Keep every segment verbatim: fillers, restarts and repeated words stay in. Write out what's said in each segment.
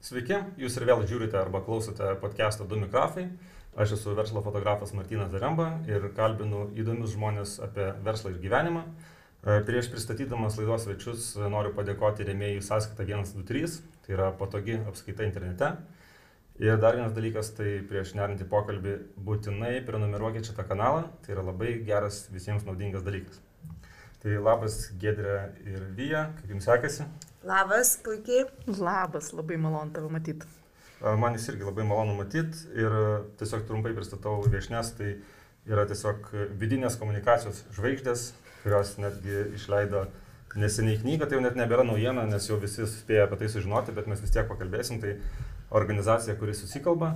Sveiki, jūs ir vėl žiūrite arba klausote podcast'o Du mikrofai. Aš esu verslo fotografas Martynas Zaremba ir kalbinu įdomius žmonės apie verslą ir gyvenimą. Prieš pristatydamas laidos svečius noriu padėkoti rėmėjui sąskaita vienas du trys, tai yra patogi apskaita internete. Ir dar vienas dalykas, tai prieš nerinti pokalbį būtinai prenumeruokite šitą kanalą, tai yra labai geras visiems naudingas dalykas. Tai labas Giedrė ir Vija, kaip jums sekasi? Labas, puikiai. Labas, labai malonu tave matyti. Man jis irgi labai malonu matyti ir tiesiog trumpai pristatau viešnes, tai yra tiesiog vidinės komunikacijos žvaigždės, kurios netgi išleido neseniai knygą, tai jau net nebėra naujiena, nes jau visi spėja apie tai sužinoti, bet mes vis tiek pakalbėsim, tai organizacija, kuri susikalba.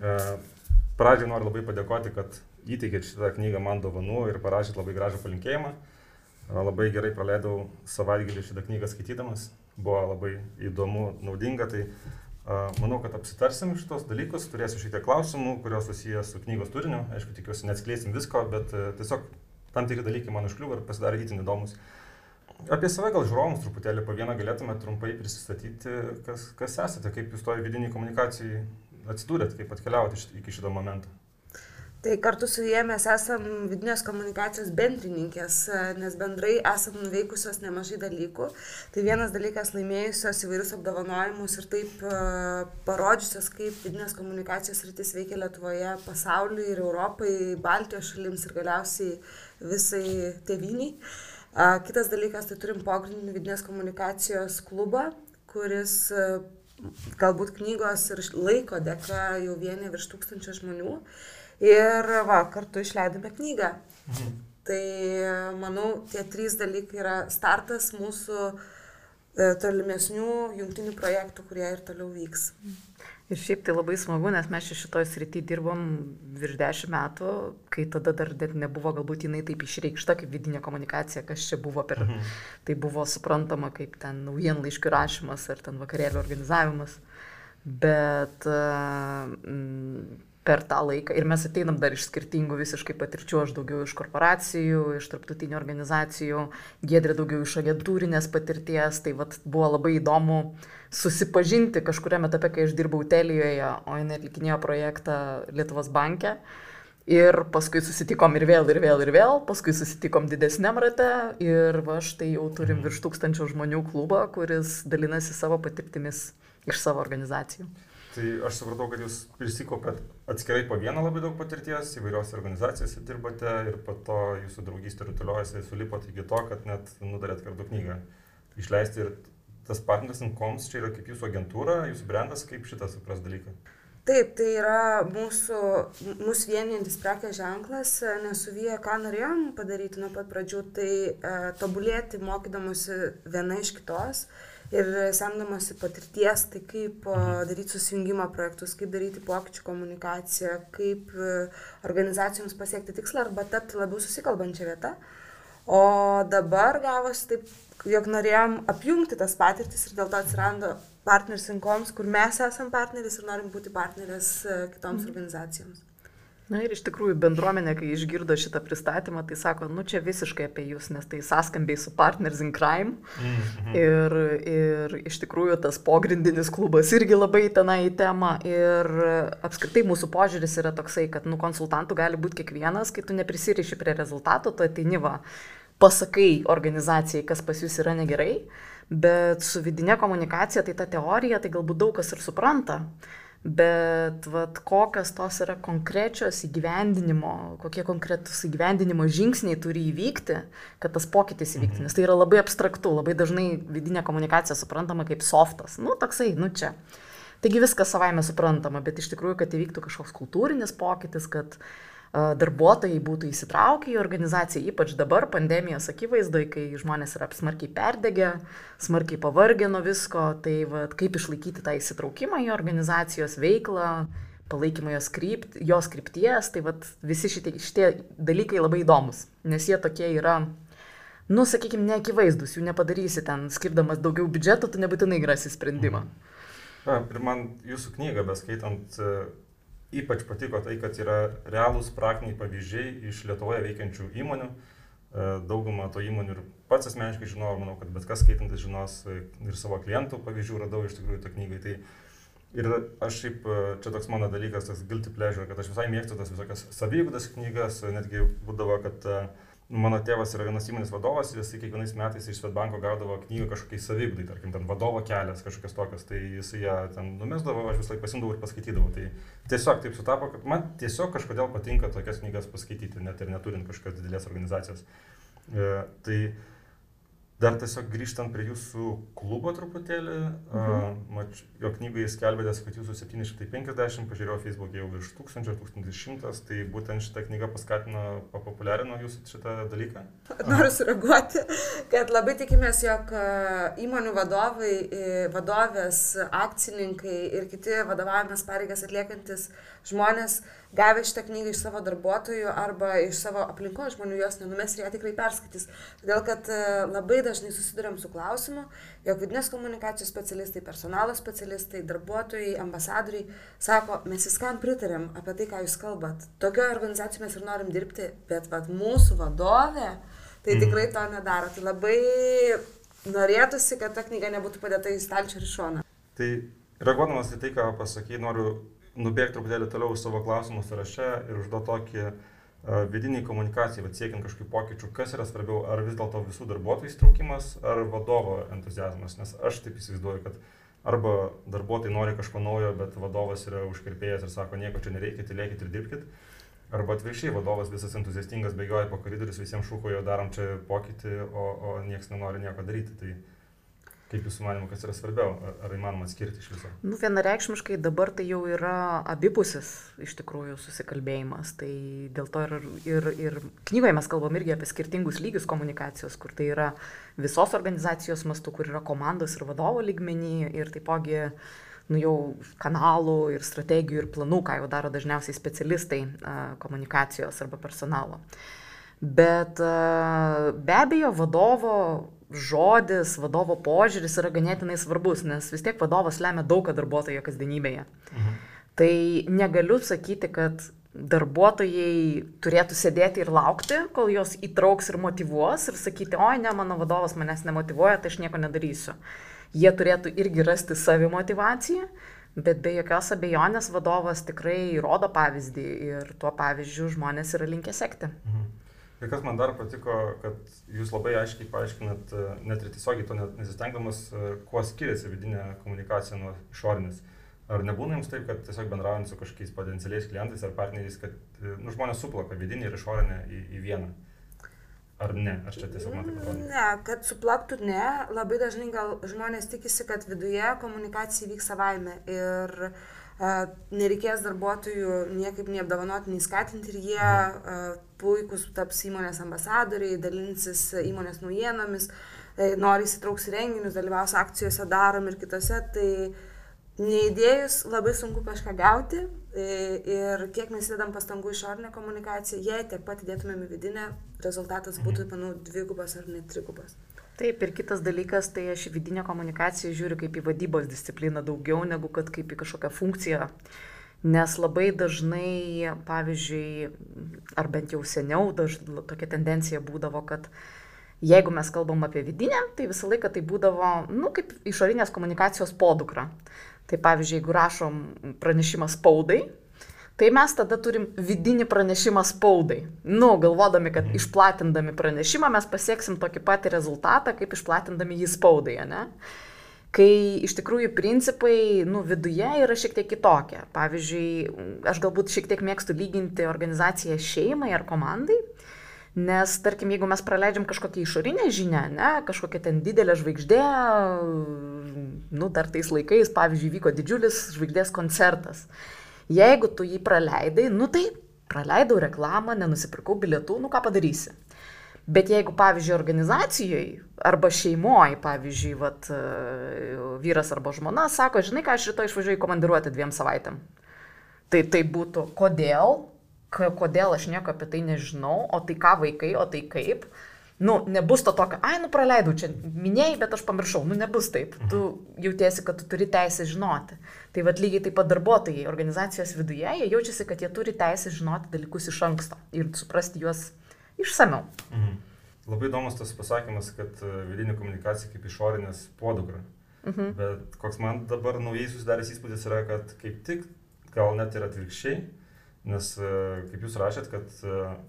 Pradžiai noriu labai padėkoti, kad įteikėt šitą knygą man dovanų ir parašėt labai gražų palinkėjimą. Labai gerai praleidau savaitgalį šitą knygą skaitydamas, buvo labai įdomu, naudinga, tai uh, manau, kad apsitarsim šitos dalykus, turėsiu šiek tiek klausimų, kurios susijęs su knygos turiniu, aišku, tikiuosi neatskleisim visko, bet uh, tiesiog tam tikri dalykai man užkliuvo ir pasidarė itin įdomus. Apie save gal žiūrovams truputėlį po vieną galėtume trumpai prisistatyti, kas, kas esate, kaip jūs toj vidiniai komunikacijai atsidūrėt, kaip atkeliavote iki šito momento. Tai kartu su jie mes esam vidinės komunikacijos bendrininkės, nes bendrai esam nuveikusios nemažai dalykų. Tai vienas dalykas laimėjusios įvairius apdovanojimus ir taip parodžiusios, kaip vidinės komunikacijos sritis veikia Lietuvoje, pasauliui ir Europai, Baltijos šalims ir galiausiai visai tėvyniai. Kitas dalykas, tai turim pogrindinį vidinės komunikacijos klubą, kuris galbūt knygos ir laiko dėka jau vienė virš tūkstančio žmonių. Ir va, kartu išleidome knygą. Mhm. Tai manau, tie trys dalykai yra startas mūsų e, tolimesnių jungtinių projektų, kurie ir toliau vyks. Ir šiaip tai labai smagu, nes mes šitoj srity dirbom virš dešimt metų, kai tada dar nebuvo galbūt jinai taip išreikšta kaip vidinė komunikacija, kas čia buvo per... Mhm. Tai buvo suprantama kaip ten naujienlaiškių rašymas ar ten vakarėlių organizavimas. Bet... Uh, per tą laiką. Ir mes ateinam dar iš skirtingų visiškai patirčių, aš daugiau iš korporacijų, iš tarptautinių organizacijų, Giedrė daugiau iš agentūrinės patirties, tai vat, buvo labai įdomu susipažinti kažkuriam etape, kai aš dirbau Telijoje, o jinai atlikinėjo projektą Lietuvos banke. Ir paskui susitikom ir vėl, ir vėl, ir vėl, paskui susitikom didesniam rate ir va, štai jau turim virš tūkstančio žmonių klubą, kuris dalinasi savo patirtimis iš savo organizacijų. Tai aš supratau, kad jūs prisikopėt atskirai po vieną labai daug patirties, įvairiose organizacijose dirbate ir po to jūsų draugystė rutuliojasi, sulipot iki to, kad net nutarėt kartu knygą išleisti. Ir tas Partners in Comms čia yra kaip jūsų agentūra, jūsų brandas, kaip šitą supras dalyką? Taip, tai yra mūsų, mūsų vienijantis prekės ženklas, nes su Vija ką norėjom padaryti nuo pat pradžių, tai e, tobulėti mokydamosi viena iš kitos. Ir semdamasi patirties, tai kaip daryti susijungimo projektus, kaip daryti pokyčių komunikaciją, kaip organizacijoms pasiekti tikslą arba tapti labiau susikalbančią vietą. O dabar gavosi taip, jog norėjom apjungti tas patirtis ir dėl to atsirado Partners in Comms, kur mes esam partneris ir norim būti partneris kitoms mm. organizacijoms. Na ir iš tikrųjų bendruomenė, kai išgirdo šitą pristatymą, tai sako, nu čia visiškai apie jūs, nes tai sąskambiai su Partners in Crime. Mm-hmm. Ir, ir iš tikrųjų tas pogrindinis klubas irgi labai tenai į temą. Ir apskritai mūsų požiūris yra toksai, kad nu, konsultantų gali būti kiekvienas, kai tu neprisiriši prie rezultato, tu ateini va, pasakai organizacijai, kas pas jūs yra negerai. Bet su vidinė komunikacija, tai ta teorija, tai galbūt daug kas ir supranta. Bet vat, kokios tos yra konkrečios įgyvendinimo, kokie konkretus įgyvendinimo žingsniai turi įvykti, kad tas pokytis įvykti, nes tai yra labai abstraktu, labai dažnai vidinė komunikacija suprantama kaip softas, nu toksai, nu čia. Taigi viskas savaime suprantama, bet iš tikrųjų, kad įvyktų kažkoks kultūrinis pokytis, kad uh, darbuotojai būtų įsitraukę į organizaciją, ypač dabar pandemijos akivaizdoje, kai žmonės yra smarkiai perdegę, smarkiai pavargę nuo visko, tai vat, kaip išlaikyti tą įsitraukimą į organizacijos veiklą, palaikymą jos, krypt, jos krypties, tai vat, visi šitie, šitie dalykai labai įdomus, nes jie tokie yra, nu, sakykime, neakivaizdus, jų nepadarysi ten, skirdamas daugiau biudžeto, tu nebūtinai rasi sprendimą. Na, ir man jūsų knygą, beskaitant, ypač patiko tai, kad yra realūs praktiniai pavyzdžiai iš Lietuvoje veikiančių įmonių. Daugumą to įmonių ir pats asmeniškai žinau, manau, kad bet kas skaitantis žinos ir savo klientų pavyzdžių radau iš tikrųjų tą knygai. Tai Ir aš šiaip, čia toks mano dalykas, tas guilty pleasure, kad aš visai mėgstu tas visokias saviugdos knygas, netgi būdavo, kad mano tėvas yra vienas įmonės vadovas ir jisai kiekvienais metais iš Swedbanko gaudavo knygą kažkokiai saviugdai, tarkim, ten vadovo kelias, kažkokias tokias, tai jisai ją ten numesdavo, aš visą laiką pasimdavau ir paskaitydavau. Tai tiesiog taip sutapo, kad man tiesiog kažkodėl patinka tokias knygas paskaityti, net ir neturint kažkokios didelės organizacijos. E, tai dar tiesiog grįžtant prie jūsų klubo truputėlį, mhm. mač, jo knygoje skelbėtės, kad jūsų septyni šimtai penkiasdešimt, pažiūrėjau Facebook'e jau virš tūkstančio, tūkstantis šimtas, tai būtent šitą knygą paskatino, papopuliarino jūsų šitą dalyką? Noriu sureaguoti, kad labai tikimės, jog įmonių vadovai, vadovės, akcininkai ir kiti vadovavimas pareigas atliekantis žmonės gavę šitą knygą iš savo darbuotojų arba iš savo aplinkos žmonių, jos nenumes ir ją tikrai perskaitys. Todėl, kad labai dažnai susiduriam su klausimu, jog vidinės komunikacijos specialistai, personalo specialistai, darbuotojai, ambasadoriai sako, mes viskam pritarėm apie tai, ką jūs kalbat. Tokioje organizacijoje mes ir norim dirbti, bet vat, mūsų vadovė tai tikrai to nedaro. Tai labai norėtųsi, kad ta knyga nebūtų padėta į stalčių ir šoną. Tai reaguodamas į tai, ką pasakei, noriu nubėgti truputėlį toliau savo klausimų sąraše ir užduoti tokį uh, vidinį komunikaciją, bet siekiant kažkokių pokyčių, kas yra svarbiau, ar vis dėlto visų darbuotojų įsitraukimas, ar vadovo entuziazmas, nes aš taip įsivaizduoju, kad arba darbuotojai nori kažko naujo, bet vadovas yra užkirpėjęs ir sako, nieko čia nereikia, tylėkit ir dirbkit, arba atvirkščiai, vadovas visas entuziastingas bėgioja po koridorius, visiems šūkojo, darom čia pokytį, o, o nieks nenori nieko daryti. Tai kaip jūsų manimo, kas yra svarbiau, ar, ar įmanoma atskirti iš viso? Nu, vienareikšmiškai dabar tai jau yra abipusis iš tikrųjų susikalbėjimas. Tai dėl to ir, ir, ir knygoje mes kalbam irgi apie skirtingus lygius komunikacijos, kur tai yra visos organizacijos mastu, kur yra komandos ir vadovo lygmenį ir taipogi nu, jau kanalų ir strategijų ir planų, ką jau daro dažniausiai specialistai komunikacijos arba personalo. Bet be abejo vadovo žodis, vadovo požiūris yra ganėtinai svarbus, nes vis tiek vadovas lemia daug darbuotojo kasdienybėje. Mhm. Tai negaliu sakyti, kad darbuotojai turėtų sėdėti ir laukti, kol jos įtrauks ir motyvuos ir sakyti, oi ne, mano vadovas manęs nemotyvuoja, tai aš nieko nedarysiu. Jie turėtų irgi rasti savimotyvaciją, bet be jokios abejonės vadovas tikrai rodo pavyzdį ir tuo pavyzdžiu žmonės yra linkę sekti. Mhm. Ir kas man dar patiko, kad jūs labai aiškiai paaiškinat, net ir tiesiogiai to nesistengdamas, kuo skiriasi vidinė komunikacija nuo išorinės. Ar nebūna jums taip, kad tiesiog bendraujant su kažkokiais potencialiais klientais ar partneriais, kad nu, žmonės suplaka vidinį ir išorinę į, į vieną? Ar ne? Ar čia tiesiog man taip atrodo? Ne, kad suplaktų ne. Labai dažnai gal žmonės tikisi, kad viduje komunikacija vyks savaime ir Uh, nereikės darbuotojų niekaip nei apdovanoti, nei skatinti ir jie uh, puikus taps įmonės ambasadoriai, dalinsis įmonės naujienomis, uh, nori įsitrauks į renginius, dalyvaus akcijose darom ir kitose, tai neįdėjus labai sunku kažką gauti uh, ir kiek mes įdedam pastangų išorinę komunikaciją, jei tiek pat įdėtumėm į vidinę, rezultatas būtų, manau, dvigubas ar net trigubas. Taip, ir kitas dalykas, tai aš į vidinę komunikaciją žiūriu kaip į vadybos discipliną daugiau negu kad kaip į kažkokią funkciją. Nes labai dažnai, pavyzdžiui, ar bent jau seniau daž, tokia tendencija būdavo, kad jeigu mes kalbam apie vidinę, tai visą laiką tai būdavo, nu, kaip išorinės komunikacijos podukra. Tai pavyzdžiui, jeigu rašom pranešimą spaudai, tai mes tada turim vidinį pranešimą spaudai. Nu, galvodami, kad išplatindami pranešimą mes pasieksim tokį patį rezultatą, kaip išplatindami jį spaudai, ne? Kai iš tikrųjų principai, nu, viduje yra šiek tiek kitokie. Pavyzdžiui, aš galbūt šiek tiek mėgstu lyginti organizaciją šeimai ar komandai, nes, tarkim, jeigu mes praleidžiam kažkokią išorinę žinią, ne, kažkokią ten didelę žvaigždę, nu, dar tais laikais, pavyzdžiui, vyko didžiulis žvaigždės koncertas. Jeigu tu jį praleidai, nu tai praleidau reklamą, nenusipirkau bilietų, nu ką padarysi. Bet jeigu, pavyzdžiui, organizacijoje arba šeimoje, pavyzdžiui, vat, vyras arba žmona sako, žinai ką, aš rytoj išvažiuoju į komandiruotę dviem savaitėm. Tai tai būtų, kodėl, kodėl aš nieko apie tai nežinau, o tai ką vaikai, o tai kaip. Nu, nebus to tokio, ai, nu praleidau, čia minėjai, bet aš pamiršau, nu nebus taip. Tu jautiesi, kad tu turi teisę žinoti. Tai vat lygiai taip pat darbuotojai organizacijos viduje, jie jaučiasi, kad jie turi teisę žinoti dalykus iš anksto ir suprasti juos išsamiau. Mhm. Labai įdomus tas pasakymas, kad vidinė komunikacija kaip išorinės podukra. Mhm. Bet koks man dabar naujai susidaręs įspūdis yra, kad kaip tik gal net ir atvirkščiai, nes kaip jūs rašėt, kad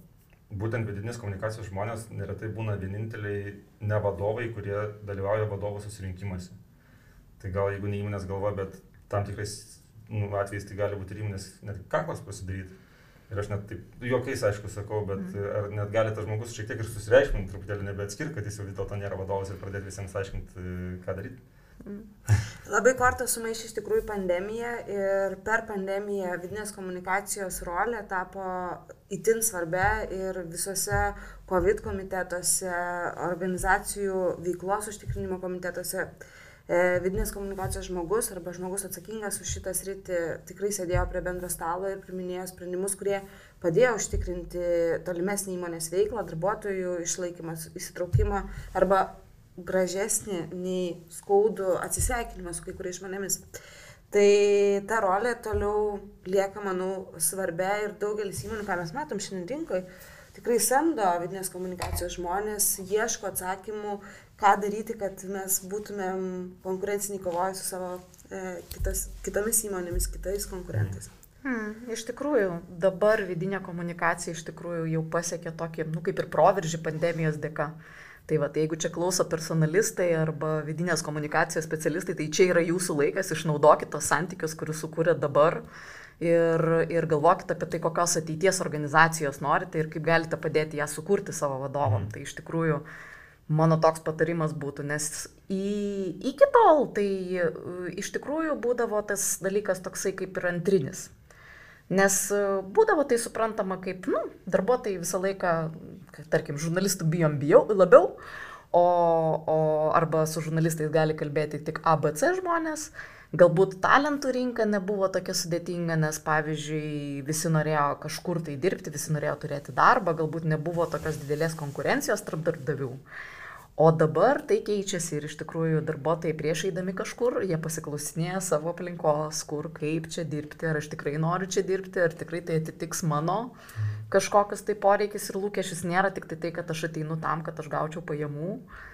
būtent vidinės komunikacijos žmonės neretai būna vieninteliai ne vadovai, kurie dalyvauja vadovų susirinkimuose. Tai gal jeigu ne įmonės galva, bet tam tikrais nu, atvejais tai gali būti ir įmonės net kaklas pasidaryti. Ir aš net taip juokais aišku sakau, bet mm. ar net gali tas žmogus šiek tiek ir susireikšminti, truputėlį nebeatskirti, kad jis jau vis dėlto nėra vadovas ir pradėti visiems aiškinti, ką daryti. Mm. Labai kortą sumaišė iš tikrųjų pandemija ir per pandemiją vidinės komunikacijos rolė tapo itin svarbia ir visose COVID komitetuose, organizacijų veiklos užtikrinimo komitetuose vidinės komunikacijos žmogus arba žmogus atsakingas už šitą sritį tikrai sėdėjo prie bendro stalo ir priminėjo sprendimus, kurie padėjo užtikrinti tolimesnį įmonės veiklą, darbuotojų išlaikymą, įsitraukimą arba gražesnį nei skaudų atsisveikinimą su kai kuriais žmonėmis. Tai ta rolė toliau lieka, manau, svarbia ir daugelis įmonių, ką mes matom šiandien rinkoje, tikrai samdo vidinės komunikacijos žmonės, ieško atsakymų, ką daryti, kad mes būtumėm konkurenciniai kovoję su savo e, kitas, kitomis įmonėmis, kitais konkurentais. Hmm, iš tikrųjų, dabar vidinė komunikacija iš tikrųjų jau pasiekė tokį, nu, kaip ir proveržį pandemijos dėka. Tai va, tai jeigu čia klauso personalistai arba vidinės komunikacijos specialistai, tai čia yra jūsų laikas, išnaudokite tos santykius, kuriuos sukūrėt dabar ir, ir galvokite apie tai, kokios ateities organizacijos norite ir kaip galite padėti ją sukurti savo vadovam. Mm. Tai iš tikrųjų mano toks patarimas būtų, nes į, iki tol tai iš tikrųjų būdavo tas dalykas toksai kaip ir antrinis. Nes būdavo tai suprantama kaip, nu, darbuotojai visą laiką, tarkim, žurnalistų bijom bijau, labiau, o, o arba su žurnalistais gali kalbėti tik A B C žmonės. Galbūt talentų rinka nebuvo tokia sudėtinga, nes, pavyzdžiui, visi norėjo kažkur tai dirbti, visi norėjo turėti darbą, galbūt nebuvo tokios didelės konkurencijos tarp darbdavių. O dabar tai keičiasi ir iš tikrųjų darbuotojai prieš eidami kažkur, jie pasiklausinėja savo aplinkos, kur, kaip čia dirbti, ar aš tikrai noriu čia dirbti, ar tikrai tai atitiks mano kažkokius tai poreikis ir lūkesčius. Nėra tik tai tai, kad aš ateinu tam, kad aš gaučiau pajamų,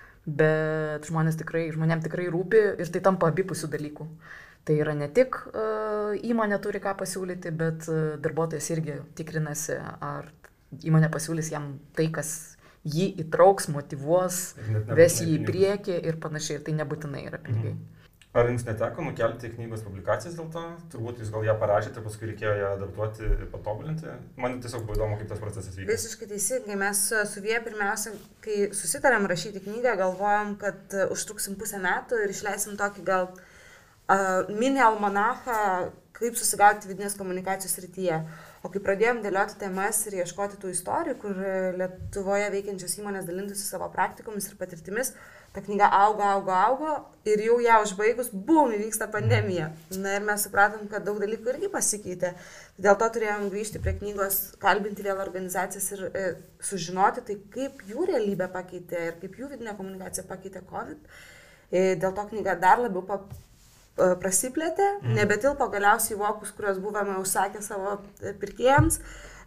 bet žmonės tikrai, žmonėm tikrai rūpi ir tai tampa abipusių dalykų. Tai yra ne tik uh, įmonė turi ką pasiūlyti, bet uh, darbuotojas irgi tikrinasi, ar įmonė pasiūlys jam tai, kas jį įtrauks, motyvuos, ves jį į priekį ir panašiai, ir tai nebūtinai yra pinigai. Mhm. Ar jums neteko nukelti knygos publikacijas dėl to? Turbūt jūs gal ją parašėte, paskui reikėjo ją adaptuoti ir patobulinti. Man tiesiog buvo įdomu, kaip tas procesas vyko. Visiškai teisingai. Mes su Vija pirmiausia, kai susitarėm rašyti knygą, galvojom, kad užtruksim pusę metų ir išleisim tokį gal uh, mini almanachą, kaip susigauti vidinės komunikacijos srityje. O kai pradėjom dėlioti temas ir ieškoti tų istorijų, kur Lietuvoje veikiančios įmonės dalintųsi savo praktikomis ir patirtimis, ta knyga augo, augo, augo ir jau ją užbaigus, bum, įvyksta pandemija. Na ir mes supratom, kad daug dalykų irgi pasikeitė. Dėl to turėjom grįžti prie knygos, kalbinti vėl organizacijas ir e, sužinoti, tai kaip jų realybę pakeitė ir kaip jų vidinė komunikacija pakeitė COVID. E, dėl to knyga dar labiau pa, prasiplėtė, mm. nebetilpo galiausiai vokus, kuriuos buvome užsakę savo pirkėjams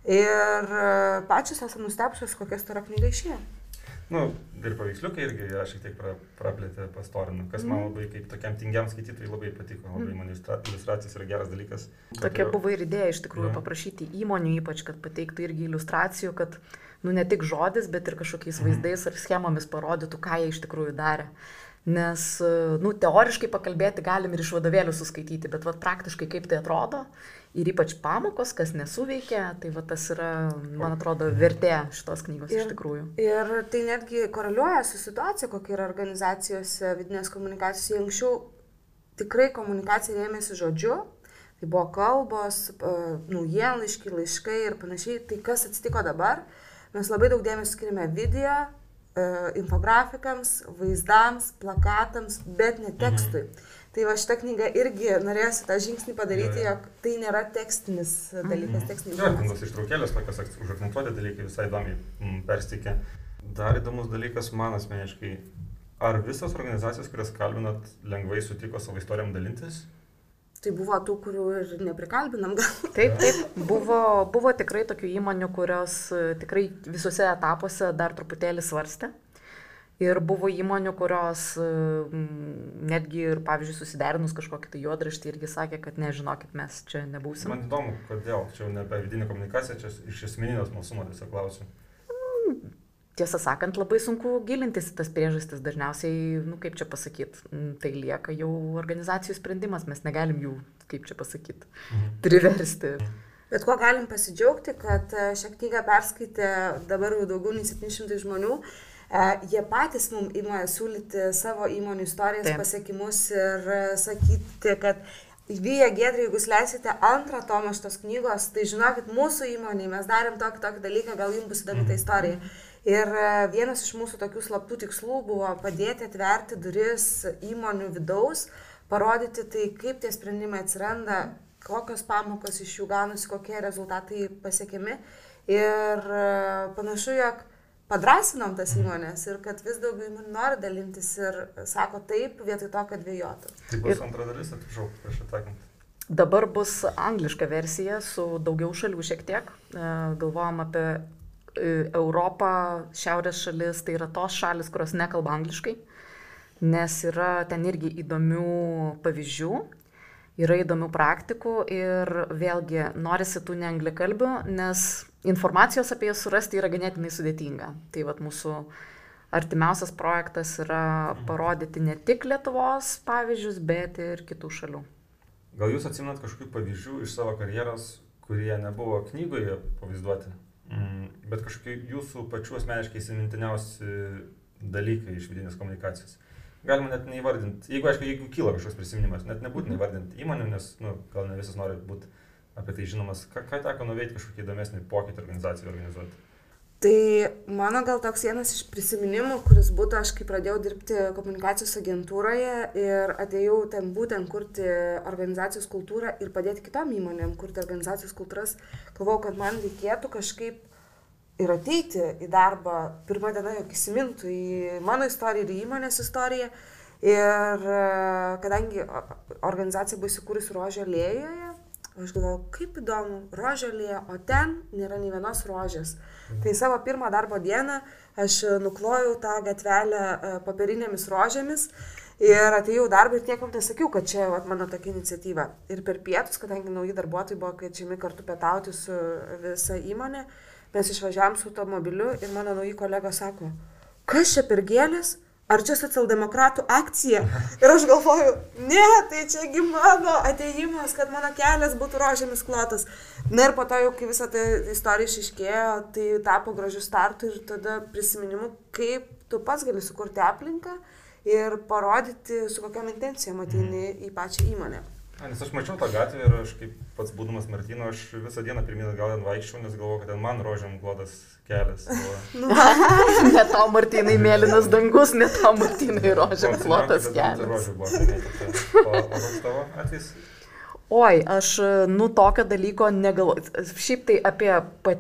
ir pačios esame nustebusios, kokia stora knyga išėjo. Nu, ir paveiksliukai irgi ją šiek tiek pra, praplėtė, pastorino, kas mm. man labai kaip tokiam tingiam skaitytojui labai patiko, labai mm. man iliustracijos yra geras dalykas. Tokia buvo ir idėja iš tikrųjų ja. paprašyti įmonių, ypač, kad pateiktų irgi iliustracijų, kad nu, ne tik žodis, bet ir kažkokiais mm. vaizdais ar schemomis parodytų, ką jie iš tikrųjų darė. Nes, nu, teoriškai pakalbėti galim ir iš vadovėlių suskaityti, bet vat, praktiškai kaip tai atrodo ir ypač pamokos, kas nesuveikia, tai vat, tas yra, man atrodo, vertė šitos knygos ir, iš tikrųjų. Ir tai netgi koreliuoja su situacija, kokia yra organizacijose vidinės komunikacijos. Jie anksčiau tikrai komunikacija rėmėsi žodžiu, tai buvo kalbos, naujienlaiškiai, laiškai ir panašiai. Tai kas atsitiko dabar? Mes labai daug dėmesio skiriame video, infografikams, vaizdams, plakatams, bet ne tekstui. Mhm. Tai va šitą knygą irgi norėjusi tą žingsnį padaryti, jog tai nėra tekstinis dalykas, mhm. tekstinis dalykas. Vertingas ištraukėlės, tokios užakcentuoti dalykai visai įdomiai perstikė. Dar įdomus dalykas man asmeniškai, ar visos organizacijos, kurias kalbinat, lengvai sutiko savo istorijom dalintis? Tai buvo tų, kurių ir neprikalbinam gal. Taip, taip. Buvo, buvo tikrai tokių įmonių, kurios tikrai visuose etapuose dar truputėlį svarstė. Ir buvo įmonių, kurios netgi ir, pavyzdžiui, susiderinus kažkokį tai juodraštį irgi sakė, kad nežinokit, mes čia nebūsim. Man įdomu, kodėl, čia jau ne apie vidinę komunikaciją, čia iš esmeninės smalsumo tiesiog klausiu. Tiesą sakant, labai sunku gilintis į tas priežastis, dažniausiai, nu kaip čia pasakyti, tai lieka jau organizacijų sprendimas, mes negalim jų, kaip čia pasakyti, mhm. priversti. Bet kuo galim pasidžiaugti, kad šią knygą perskaitė dabar jau daugiau nei septyni šimtai žmonių. Jie patys mums ima siūlyti savo įmonių istorijas, Taip. pasiekimus ir sakyti, kad Vyja Giedrė, jeigu jūs leisite antrą tomą šitos knygos, tai žinokit, mūsų įmonėje mes darėm tokį, tokį dalyką, gal jums bus įdomi ta istorija. Ir vienas iš mūsų tokių slaptų tikslų buvo padėti atverti duris įmonių vidaus, parodyti tai, kaip tie sprendimai atsiranda, kokios pamokos iš jų gaunasi, kokie rezultatai pasiekiami. Ir panašu, jog padrasinom tas įmonės ir kad vis daugiau įmonių nori dalintis ir sako taip, vietoj to, kad dvėjotų. Tai bus ir... antra dalis, atsiprašau, prieš atakant. Dabar bus angliška versija su daugiau šalių šiek tiek. Galvojam apie Europą, šiaurės šalis, tai yra tos šalis, kurios nekalba angliškai, nes yra ten irgi įdomių pavyzdžių, yra įdomių praktikų ir vėlgi norisi tų neanglikalbių, nes informacijos apie jas surasti yra ganėtinai sudėtinga. Tai vat mūsų artimiausias projektas yra parodyti ne tik Lietuvos pavyzdžius, bet ir kitų šalių. Gal jūs atsimenat kažkokių pavyzdžių iš savo karjeros, kurie nebuvo knygoje pavaizduoti, bet kažkokie jūsų pačių asmeniškai įsimintiniausi dalykai iš vidinės komunikacijos? Galima net neįvardinti, jeigu, aišku, jeigu kyla kažkoks prisiminimas, net nebūtina įvardinti įmonių, nes, nu, gal ne visas nori būti apie tai žinomas. Ką, ką teko nuveikti kažkokį įdomesnį pokytį organizacijai organizuoti? Tai mano gal toks vienas iš prisiminimų, kuris būtų, aš kai pradėjau dirbti komunikacijos agentūroje ir atėjau ten būtent kurti organizacijos kultūrą ir padėti kitom įmonėm kurti organizacijos kultūras, galvojau, kad man reikėtų kažkaip ir ateiti į darbą pirmą dieną, jog įsimintų į mano istoriją ir į įmonės istoriją. Ir kadangi organizacija buvo įsikūrusi Rožių alėjoje, aš galvojau, kaip įdomu, Rožių alėja, o ten nėra nei vienos rožės. Mhm. Tai savo pirmą darbo dieną aš nuklojau tą gatvelę papirinėmis rožėmis ir atėjau darbą ir niekam nesakiau, kad čia vat, mano tokia iniciatyva. Ir per pietus, kadangi nauji darbuotojai buvo kviečiami kartu pietauti su visa įmonė, mes išvažiavom su automobiliu ir mano nauji kolega sako, kas čia per gėlės? Ar čia socialdemokratų akcija? Ir aš galvoju, ne, tai čiagi mano atėjimas, kad mano kelias būtų rožėmis klotas. Na ir po to jau, kai visą tą istoriją išiškėjo, tai tapo gražiu startu ir tada prisiminimu, kaip tu pats gali sukurti aplinką ir parodyti, su kokiam intencijom ateini į pačią įmonę. A, nes aš mačiau tą gatvę ir aš kaip pats būdamas Martyno, aš visą dieną pirmyn atgal ten vaikščiau, nes galvoju, kad ten man rožėm klotas kelias. Nu, ne tau Martynai mėlynas dangus, ne tau Martynai rožėm klotas kelias. Rožių buvo, tai o koks tavo atvejs? Oi, aš, nu, tokio dalyko negalvoju. Šiaip tai apie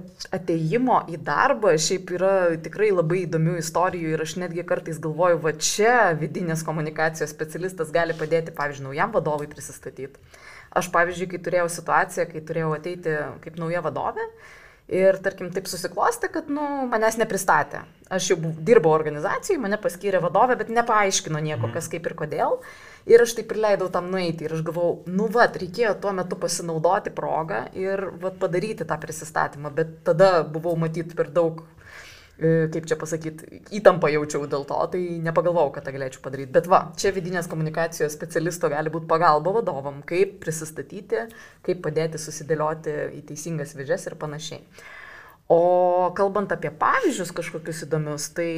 atėjimo į darbą, šiaip yra tikrai labai įdomių istorijų ir aš netgi kartais galvoju, va čia vidinės komunikacijos specialistas gali padėti, pavyzdžiui, naujam vadovui prisistatyti. Aš, pavyzdžiui, kai turėjau situaciją, kai turėjau ateiti kaip nauja vadovė ir, tarkim, taip susiklosti, kad, nu, manęs nepristatė. Aš jau dirbau organizacijai, mane paskyrė vadovė, bet nepaaiškino nieko, kas kaip ir kodėl. Ir aš taip ir leidau tam nueiti ir aš galvau, nu vat, reikėjo tuo metu pasinaudoti progą ir vat, padaryti tą prisistatymą, bet tada buvau matyti per daug, kaip čia pasakyti, įtampą jaučiau dėl to, tai nepagalvojau, kad tą galėčiau padaryti. Bet va, čia vidinės komunikacijos specialisto gali būti pagalba vadovam, kaip prisistatyti, kaip padėti susidėlioti į teisingas vėžes ir panašiai. O kalbant apie pavyzdžius kažkokius įdomius, tai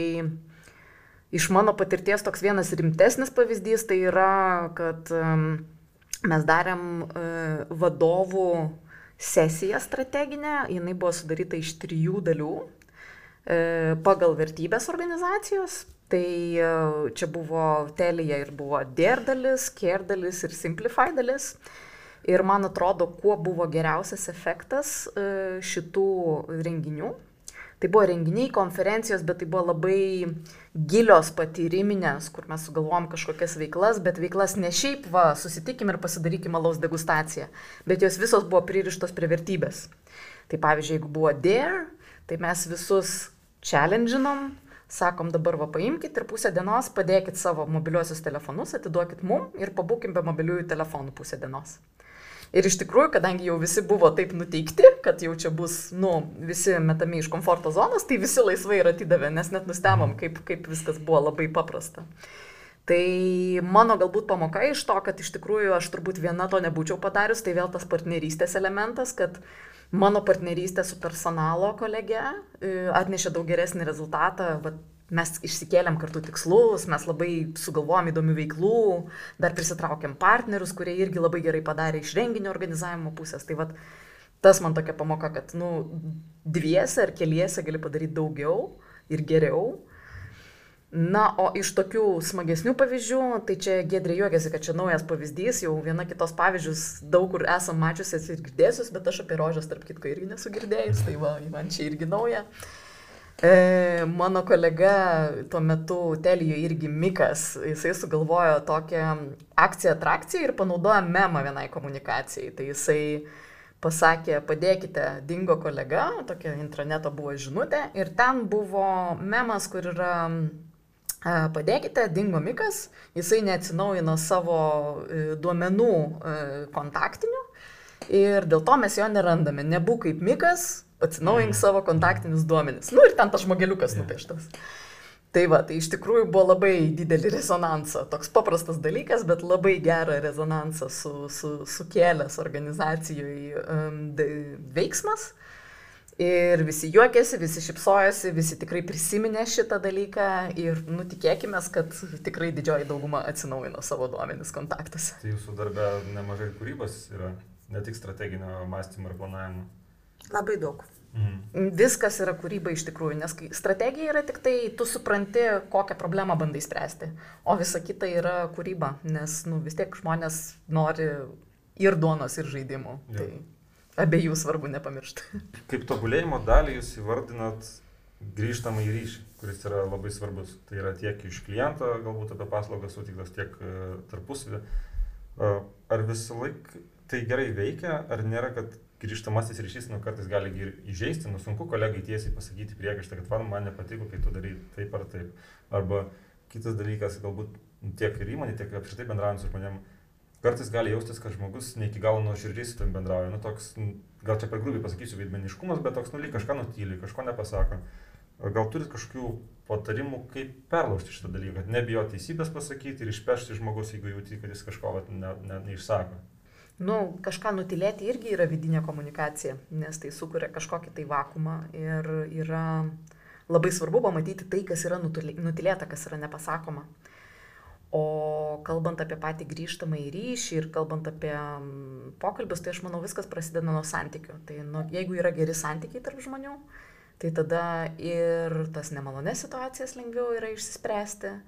iš mano patirties toks vienas rimtesnis pavyzdys tai yra, kad um, mes darėm uh, vadovų sesiją strateginę, jinai buvo sudaryta iš trijų dalių uh, pagal vertybės organizacijos. Tai uh, čia buvo Telija ir buvo Dare dalis, Care dalis ir Simplify dalis. Ir man atrodo, kuo buvo geriausias efektas uh, šitų renginių. Tai buvo renginiai, konferencijos, bet tai buvo labai gilios patyriminės, kur mes sugalvojom kažkokias veiklas, bet veiklas ne šiaip, va, susitikim ir pasidarykim alaus degustaciją, bet jos visos buvo pririštos prie vertybės. Tai pavyzdžiui, jeigu buvo Dare, tai mes visus challenginom, sakom dabar va paimkit ir pusę dienos padėkit savo mobiliuosius telefonus, atiduokit mum ir pabūkim be mobiliųjų telefonų pusę dienos. Ir iš tikrųjų, kadangi jau visi buvo taip nuteikti, kad jau čia bus, nu, visi metami iš komforto zonos, tai visi laisvai ir atidavė, nes net nustebom, kaip, kaip viskas buvo labai paprasta. Tai mano galbūt pamoka iš to, kad iš tikrųjų aš turbūt viena to nebūčiau padarius, tai vėl tas partnerystės elementas, kad mano partnerystė su personalo kolege atnešė daug geresnį rezultatą. Vat, mes išsikėlėm kartu tikslus, mes labai sugalvojom įdomių veiklų, dar prisitraukėm partnerius, kurie irgi labai gerai padarė iš renginio organizavimo pusės. Tai vat, tas man tokia pamoka, kad nu, dviese ar keliese gali padaryti daugiau ir geriau. Na, o iš tokių smagesnių pavyzdžių, tai čia Giedrė juokiasi, kad čia naujas pavyzdys, jau viena kitos pavyzdžius daug kur esam mačiusiais ir girdėjusius, bet aš apie rožės tarp kitko irgi nesu girdėjus, tai va, man čia irgi nauja. E, mano kolega tuo metu Telijoje irgi Mikas, jisai sugalvojo tokią akciją atrakciją ir panaudojo memą vienai komunikacijai. Tai jisai pasakė, padėkite, dingo kolega, tokia intraneto buvo žinutė ir ten buvo memas, kur yra padėkite, dingo Mikas, jisai neatsinaujino savo duomenų kontaktinių ir dėl to mes jo nerandame. Nebūk kaip Mikas, atsinaujink savo kontaktinius duomenis. Nu ir ten tas žmogeliukas nupieštas. Tai va, tai iš tikrųjų buvo labai didelį rezonansą. Toks paprastas dalykas, bet labai gerą rezonansą su, su, sukėlęs organizacijoje um, veiksmas. Ir visi juokėsi, visi šipsojosi, visi tikrai prisiminė šitą dalyką ir nu, tikėkime, kad tikrai didžioji dauguma atsinaujino savo duomenis kontaktuose. Tai jūsų darbe nemažai kūrybos yra, ne tik strateginio mąstymo ir planavimo. Labai daug. Mhm. Viskas yra kūryba iš tikrųjų, nes strategija yra tik tai, tu supranti, kokią problemą bandai spręsti, o visa kita yra kūryba, nes nu, vis tiek žmonės nori ir duonos, ir žaidimų. Ja. Tai abiejų svarbu nepamiršti. Kaip tobulėjimo dalį jūs įvardinat grįžtamą į ryšį, kuris yra labai svarbus. Tai yra tiek iš kliento, galbūt apie paslaugas sutiktas, tiek tarpusavį. Ar visą laiką tai gerai veikia, ar nėra, kad grįžtamasis ryšys nu, kartais gali ir įžeisti, nu sunku kolegai tiesiai pasakyti priekaištą, kad man, man nepatiko, kai tu darai taip ar taip. Arba kitas dalykas, galbūt tiek ir įmonė, tiek apskritai bendraujant su žmonėm, kartais gali jaustis, kad žmogus ne iki galo nuoširdžiai su tavim bendrauja. Nu, toks, gal čia per grubiai pasakysiu veidmeniškumas, bet toks, nu, lyg kažką nutyli, kažko nepasako. Gal turit kažkokių patarimų, kaip perlaužti šitą dalyką, kad nebijo teisybės pasakyti ir išpešti žmogus, jeigu jauti, kad jis kažko ne, ne, neišsako. Nu, kažką nutilėti irgi yra vidinė komunikacija, nes tai sukuria kažkokį tai vakumą ir yra labai svarbu pamatyti tai, kas yra nutilėta, kas yra nepasakoma. O kalbant apie patį grįžtamą į ryšį ir kalbant apie pokalbius, tai aš manau viskas prasideda nuo santykių. Tai nu, jeigu yra geri santykiai tarp žmonių, tai tada ir tas nemalonės situacijas lengviau yra išsispręsti.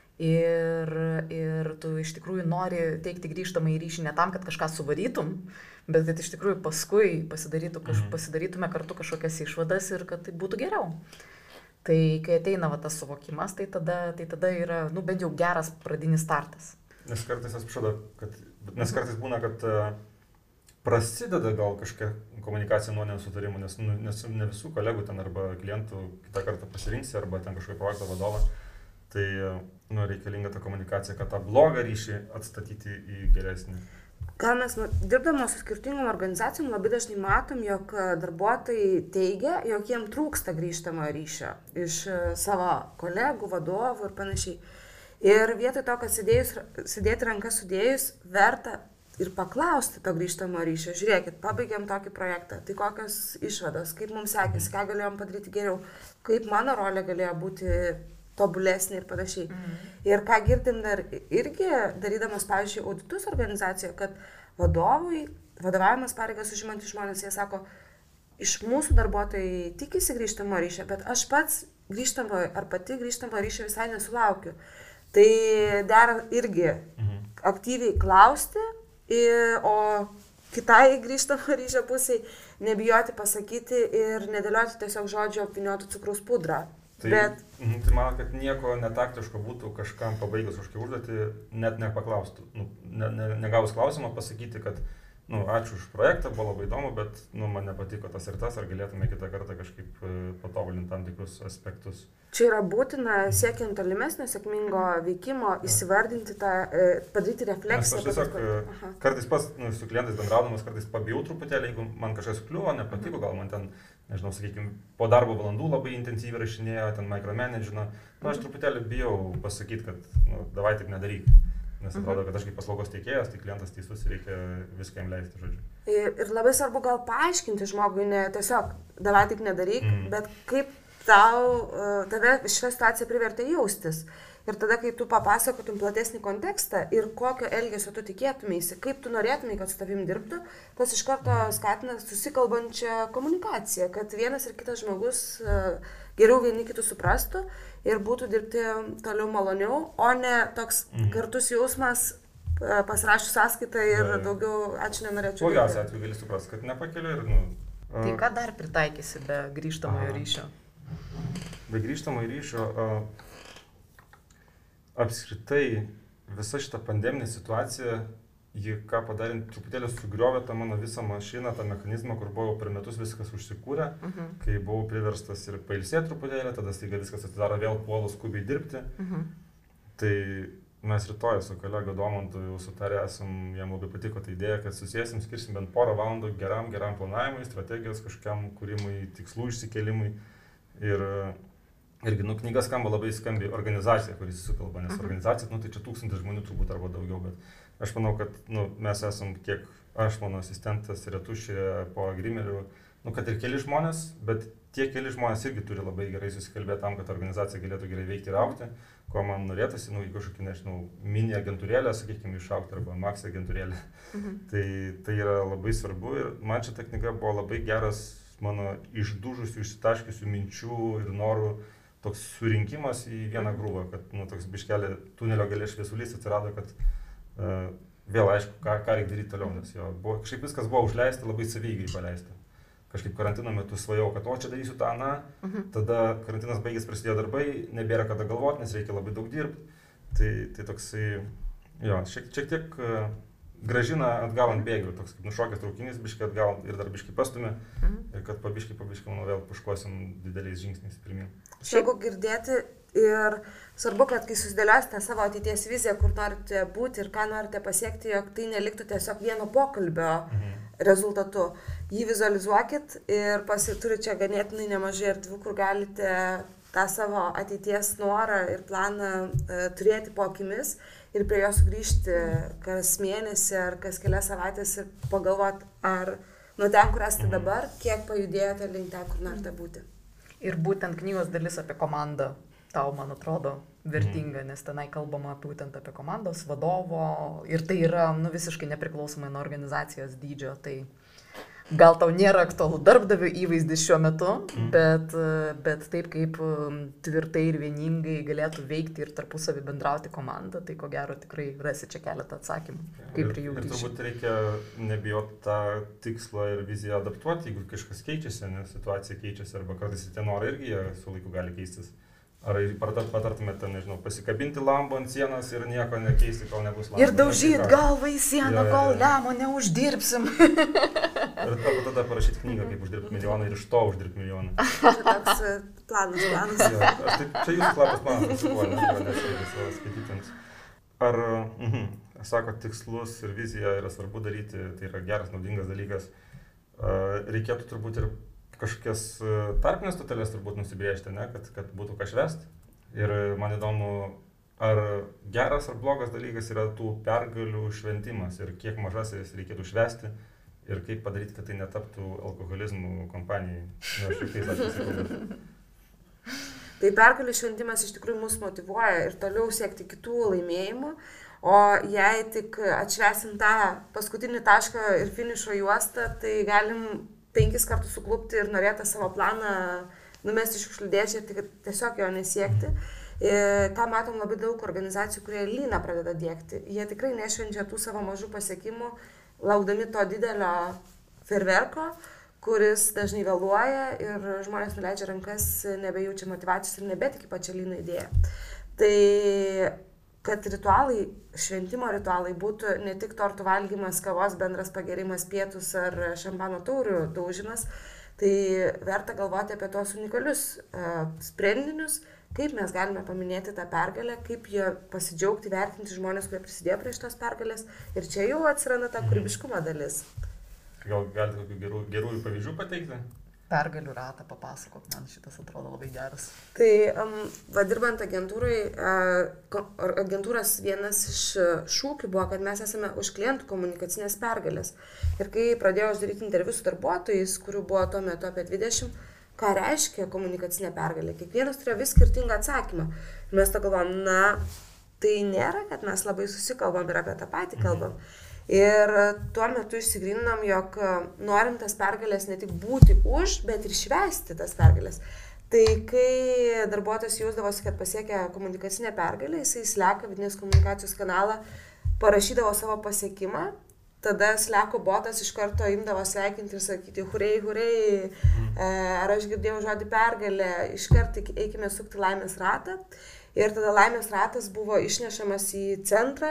Ir, ir tu iš tikrųjų nori teikti grįžtamą į ryšį ne tam, kad kažką suvarytum, bet kad iš tikrųjų paskui pasidarytų, kaž, pasidarytume kartu kažkokias išvadas ir kad tai būtų geriau. Tai kai ateina va, tas suvokimas, tai tada, tai tada yra nu, bent jau geras pradinis startas. Nes kartais, atsiprašau, kad, nes kartais būna, kad uh, prasideda gal kažkokia komunikacija nuo nesutarimų, nes, nu, nes ne visų kolegų ten arba klientų kitą kartą pasirinksi arba ten kažkokio projekto vadovą. Tai nu, reikalinga ta komunikacija, kad tą blogą ryšį atstatyti į geresnį. Gal mes dirbdamos su skirtingom organizacijom labai dažnai matom, jog darbuotojai teigia, jog jiem trūksta grįžtamo ryšio iš savo kolegų, vadovų ir panašiai. Ir vietoj to, kad sėdėjus, sėdėti rankas sudėjus, verta ir paklausti to grįžtamo ryšio. Žiūrėkit, pabaigėm tokį projektą, tai kokios išvados, kaip mums sekėsi, ką galėjom padaryti geriau, kaip mano rolė galėjo būti tobulesnė ir panašiai. Mm. Ir ką girdim dar irgi, darydamas, pavyzdžiui, auditus organizacijoje, kad vadovui, vadovavimas pareigas užimantys žmonės, jie sako, iš mūsų darbuotojai tikisi grįžtamo ryšio, bet aš pats grįžtamo ar pati grįžtamo ryšio visai nesulaukiu. Tai dera irgi mm. aktyviai klausti, o kitai grįžtamo ryšio pusiai nebijoti pasakyti ir nedėlioti tiesiog žodžio apvyniotų cukraus pudrą. Tai, bet... tai manau, kad nieko netaktiško būtų kažkam pabaigus kažkokį užduotį, net nepaklaustų. Nu, ne, ne, negavus klausimą pasakyti, kad nu, ačiū už projektą, buvo labai įdomu, bet nu, man nepatiko tas ir tas, ar galėtume kitą kartą kažkaip patobulinti tam tikrus aspektus. Čia yra būtina siekiant tolimesnio sėkmingo veikimo, įsivardinti tą, padaryti refleksiją. Aš tiesiog kartais pas, nu, su klientais bendraudamas, kartais pabijau truputėlį, jeigu man kažkas kliuvo, nepatiko, gal man ten, nežinau, sakykime, po darbo valandų labai intensyviai rašinėjo, ten micromanagino, nu, aš truputėlį bijau pasakyti, kad, nu, davai taip nedaryk, nes atrodo, kad aš kaip paslaugos teikėjas, tai klientas teisus ir reikia viską jam leisti, žodžiu. Ir, ir labai svarbu gal paaiškinti žmogui, ne tiesiog, davai taip nedaryk, mm. bet kaip tau, tave šitą situaciją privertė jaustis. Ir tada, kai tu papasakotum platesnį kontekstą ir kokio elgesio tu tikėtumėsi, kaip tu norėtumai, kad su tavim dirbtų, tas iš karto skatina susikalbančią komunikaciją, kad vienas ir kitas žmogus geriau vieni kitus suprastų ir būtų dirbti toliau maloniau, o ne toks kartus jausmas pasirašius sąskaitą ir daugiau ačiū nenorėčiau. Blogiausia atveju gali suprasti, kad nepakeliu ir, nu... Tai ką dar pritaikysi be grįžtamojo ryšio? Be grįžtamojo ryšio, apskritai visa šita pandeminė situacija, ji ką padarė, truputėlį sugriovė tą mano visą mašiną, tą mechanizmą, kur buvo per metus viskas užsikūrė, uh-huh. kai buvau priverstas ir pailsėti truputėlį, tada staiga viskas atsidaro vėl puolus skubiai dirbti. Uh-huh. Tai mes rytoj su kolega Domantu jau sutarę esam, jam labai patiko ta idėja, kad susėsim, skirsim bent porą valandų geram, geram planavimui, strategijos kažkam kūrimui, tikslų išsikelimui. Ir irgi, nu, knyga skamba labai skambi organizacija, kuris sukalba, nes organizacija, nu, tai čia tūkstantis žmonių turbūt arba daugiau, bet aš manau, kad, nu, mes esam, kiek aš, mano asistentas, Retušė, po Grimeriu, nu, kad ir keli žmonės, bet tie keli žmonės irgi turi labai gerai susikalbėti tam, kad organizacija galėtų gerai veikti ir augti, ko man norėtųsi, nu, į kažkokį, nežinau, mini agentūrėlę, sakykime, išaugti arba max agentūrėlę. Mhm. Tai, tai yra labai svarbu ir man šita knyga buvo labai geras mano išdužusių, išsitaškiusių minčių ir norų toks surinkimas į vieną grūvą, kad, nu, toks biškelė tunelio gale šviesulys atsirado, kad uh, vėl aišku, ką, ką reikia daryti toliau, nes jo, buvo, kažkaip viskas buvo užleista, labai savygiai paleista. Kažkaip karantino metu svajau, kad o čia darysiu tą, na, uh-huh. tada karantinas baigės, prasidėjo darbai, nebėra kada galvoti, nes reikia labai daug dirbti. Tai, tai toksai, jo, šiek, šiek tiek uh, gražina atgal ant bėgių, toks kaip nušokęs traukinys, biškai atgal ir dar biškai pastumė, mhm. ir kad pabiškai, pabiškai, manau, vėl puškuosim dideliais žingsniais pirmin. Šiaip girdėti ir svarbu, kad kai susidėliosite savo ateities viziją, kur norite būti ir ką norite pasiekti, jog tai neliktų tiesiog vieno pokalbio mhm. rezultatu. Jį vizualizuokit ir pasituri čia ganėtinai nemažai erdvių, kur galite tą savo ateities norą ir planą e, turėti po akimis ir prie jo sugrįžti kas mėnesį ar kas kelias savaitės ir pagalvoti, ar nuo ten, kur esate dabar, kiek pajudėjote link ten, kur norite būti. Ir būtent knygos dalis apie komandą tau, man atrodo, vertinga, nes tenai kalbama būtent apie komandos vadovo ir tai yra, nu, visiškai nepriklausomai nuo organizacijos dydžio. Tai gal tau nėra aktualu darbdavio įvaizdis šiuo metu, mm. bet, bet taip kaip tvirtai ir vieningai galėtų veikti ir tarpusavį bendrauti komanda, tai ko gero tikrai rasi čia keletą atsakymų, kaip prie jų grįžti. Ir turbūt reikia nebijoti tą tikslą ir viziją adaptuoti, jeigu kažkas keičiasi, nes situacija keičiasi arba kartais tie norai irgi jie su laiku gali keistis. Ar patartumėte, nežinau, pasikabinti lambą ant sienos ir nieko nekeisti, kol nebus lambą. Ir daužyti galvą į sieną, ja, kol ja, ja. lemo neuždirbsim. Ir tada, tada parašyti knygą, kaip uždirbti milijoną ir iš to uždirbti milijoną. Čia toks planas, planas. Ja, aš taip, čia jūsų klapas planas, pasikuoju, nes savo skaitytėms. Ar, mhm, sako, tikslus ir vizija yra svarbu daryti, tai yra geras, naudingas dalykas. Reikėtų turbūt ir kažkokias tarpinės stotelės turbūt nusibrėžti, ne, kad, kad būtų ką švęsti. Ir man įdomu, ar geras ar blogas dalykas yra tų pergalių šventimas ir kiek mažas jas reikėtų švęsti ir kaip padaryti, kad tai netaptų alkoholizmų kompanijai. Ne, šitais atvejais. Tai pergalių šventimas iš tikrųjų mus motyvuoja ir toliau siekti kitų laimėjimų, o jei tik atšvęsim tą paskutinį tašką ir finišo juostą, tai galim penkis kartus suklupti ir norėti savo planą numesti šiukšlių dėžę ir tiesiog jo nesiekti. Ir tą matom labai daug organizacijų, kurie lyną pradeda diegti. Jie tikrai nešvenčia tų savo mažų pasiekimų, laukdami to didelio ferverko, kuris dažnai vėluoja ir žmonės nuleidžia rankas, nebejaučia motyvacijos ir nebetiki pačią lyną idėją. Tai kad ritualai, šventimo ritualai būtų ne tik tortų valgymas, kavos bendras pagerimas, pietus ar šampano taurių daužimas, tai verta galvoti apie tos unikalius uh, sprendinius, kaip mes galime paminėti tą pergalę, kaip jie pasidžiaugti, vertinti žmonės, kurie prisidėjo prie šitos pergalės. Ir čia jau atsiranda ta kūrybiškumo dalis. Gal galite kokių gerų, gerųjų pavyzdžių pateikti? Pergalių ratą papasakok, man šitas atrodo labai geras. Tai, um, vadirbant agentūrai, uh, agentūros vienas iš šūkių buvo, kad mes esame už klientų komunikacinės pergalės. Ir kai pradėjau daryti interviu su darbuotojais, kurių buvo tuo metu apie dvidešimt, ką reiškia komunikacinė pergalė, kiekvienas turėjo vis skirtingą atsakymą. Ir mes tą galvom, na, tai nėra, kad mes labai susikalbam ir apie tą patį kalbam. Ir tuo metu išsigryninam, jog norim tas pergalės ne tik būti už, bet ir švęsti tas pergalės. Tai kai darbuotojas jausdavosi, kad pasiekia komunikacinę pergalę, jisai Slack vidinės komunikacijos kanalą parašydavo savo pasiekimą, tada Slack botas iš karto imdavo sveikinti ir sakyti, hurei, hurei, ar aš girdėjau žodį pergalę, iš karto eikime sukti laimės ratą. Ir tada laimės ratas buvo išnešamas į centrą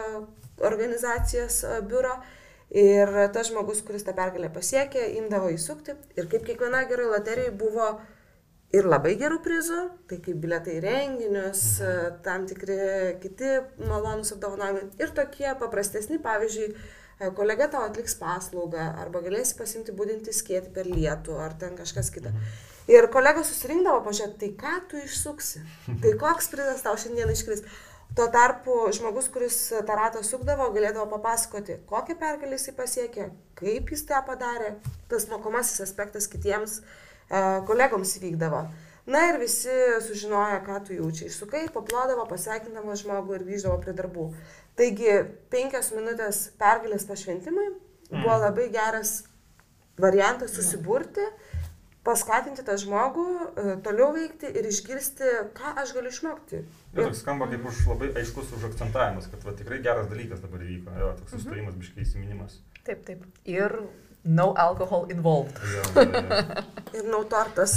organizacijos biuro ir tas žmogus, kuris tą pergalę pasiekė, imdavo įsukti. Ir kaip kiekviena gerai loterijai buvo ir labai gerų prizų, tai kaip bilietai į renginius, tam tikri kiti malonūs apdovanojimai ir tokie paprastesni, pavyzdžiui, kolega tau atliks paslaugą arba galėsi pasimti budinti skėtį per lietų ar ten kažkas kita. Ir kolega susirinkdavo pažiūrėti, tai ką tu išsuksi, tai koks prizas tau šiandien iškris. Tuo tarpu žmogus, kuris tą ratą sukdavo, galėdavo papasakoti, kokią pergalę jisai pasiekė, kaip jis tą padarė, tas mokomasis aspektas kitiems e, kolegoms vykdavo. Na ir visi sužinojo, ką tu jaučiai. Išsukai, paplodavo, pasveikindavo žmogų ir grįždavo prie darbų. Taigi penkios minutės pergalės pašventimui buvo labai geras variantas susiburti, paskatinti tą žmogų, toliau veikti ir išgirsti, ką aš galiu išmokti. Jo, toks skamba kaip už labai aiškus užakcentavimas, kad va, tikrai geras dalykas dabar įvyko, jo, toks sustojimas, mhm. biškai įsiminimas. Taip, taip. Ir no alcohol involved. Jo, jo, jo. Ir no tortas.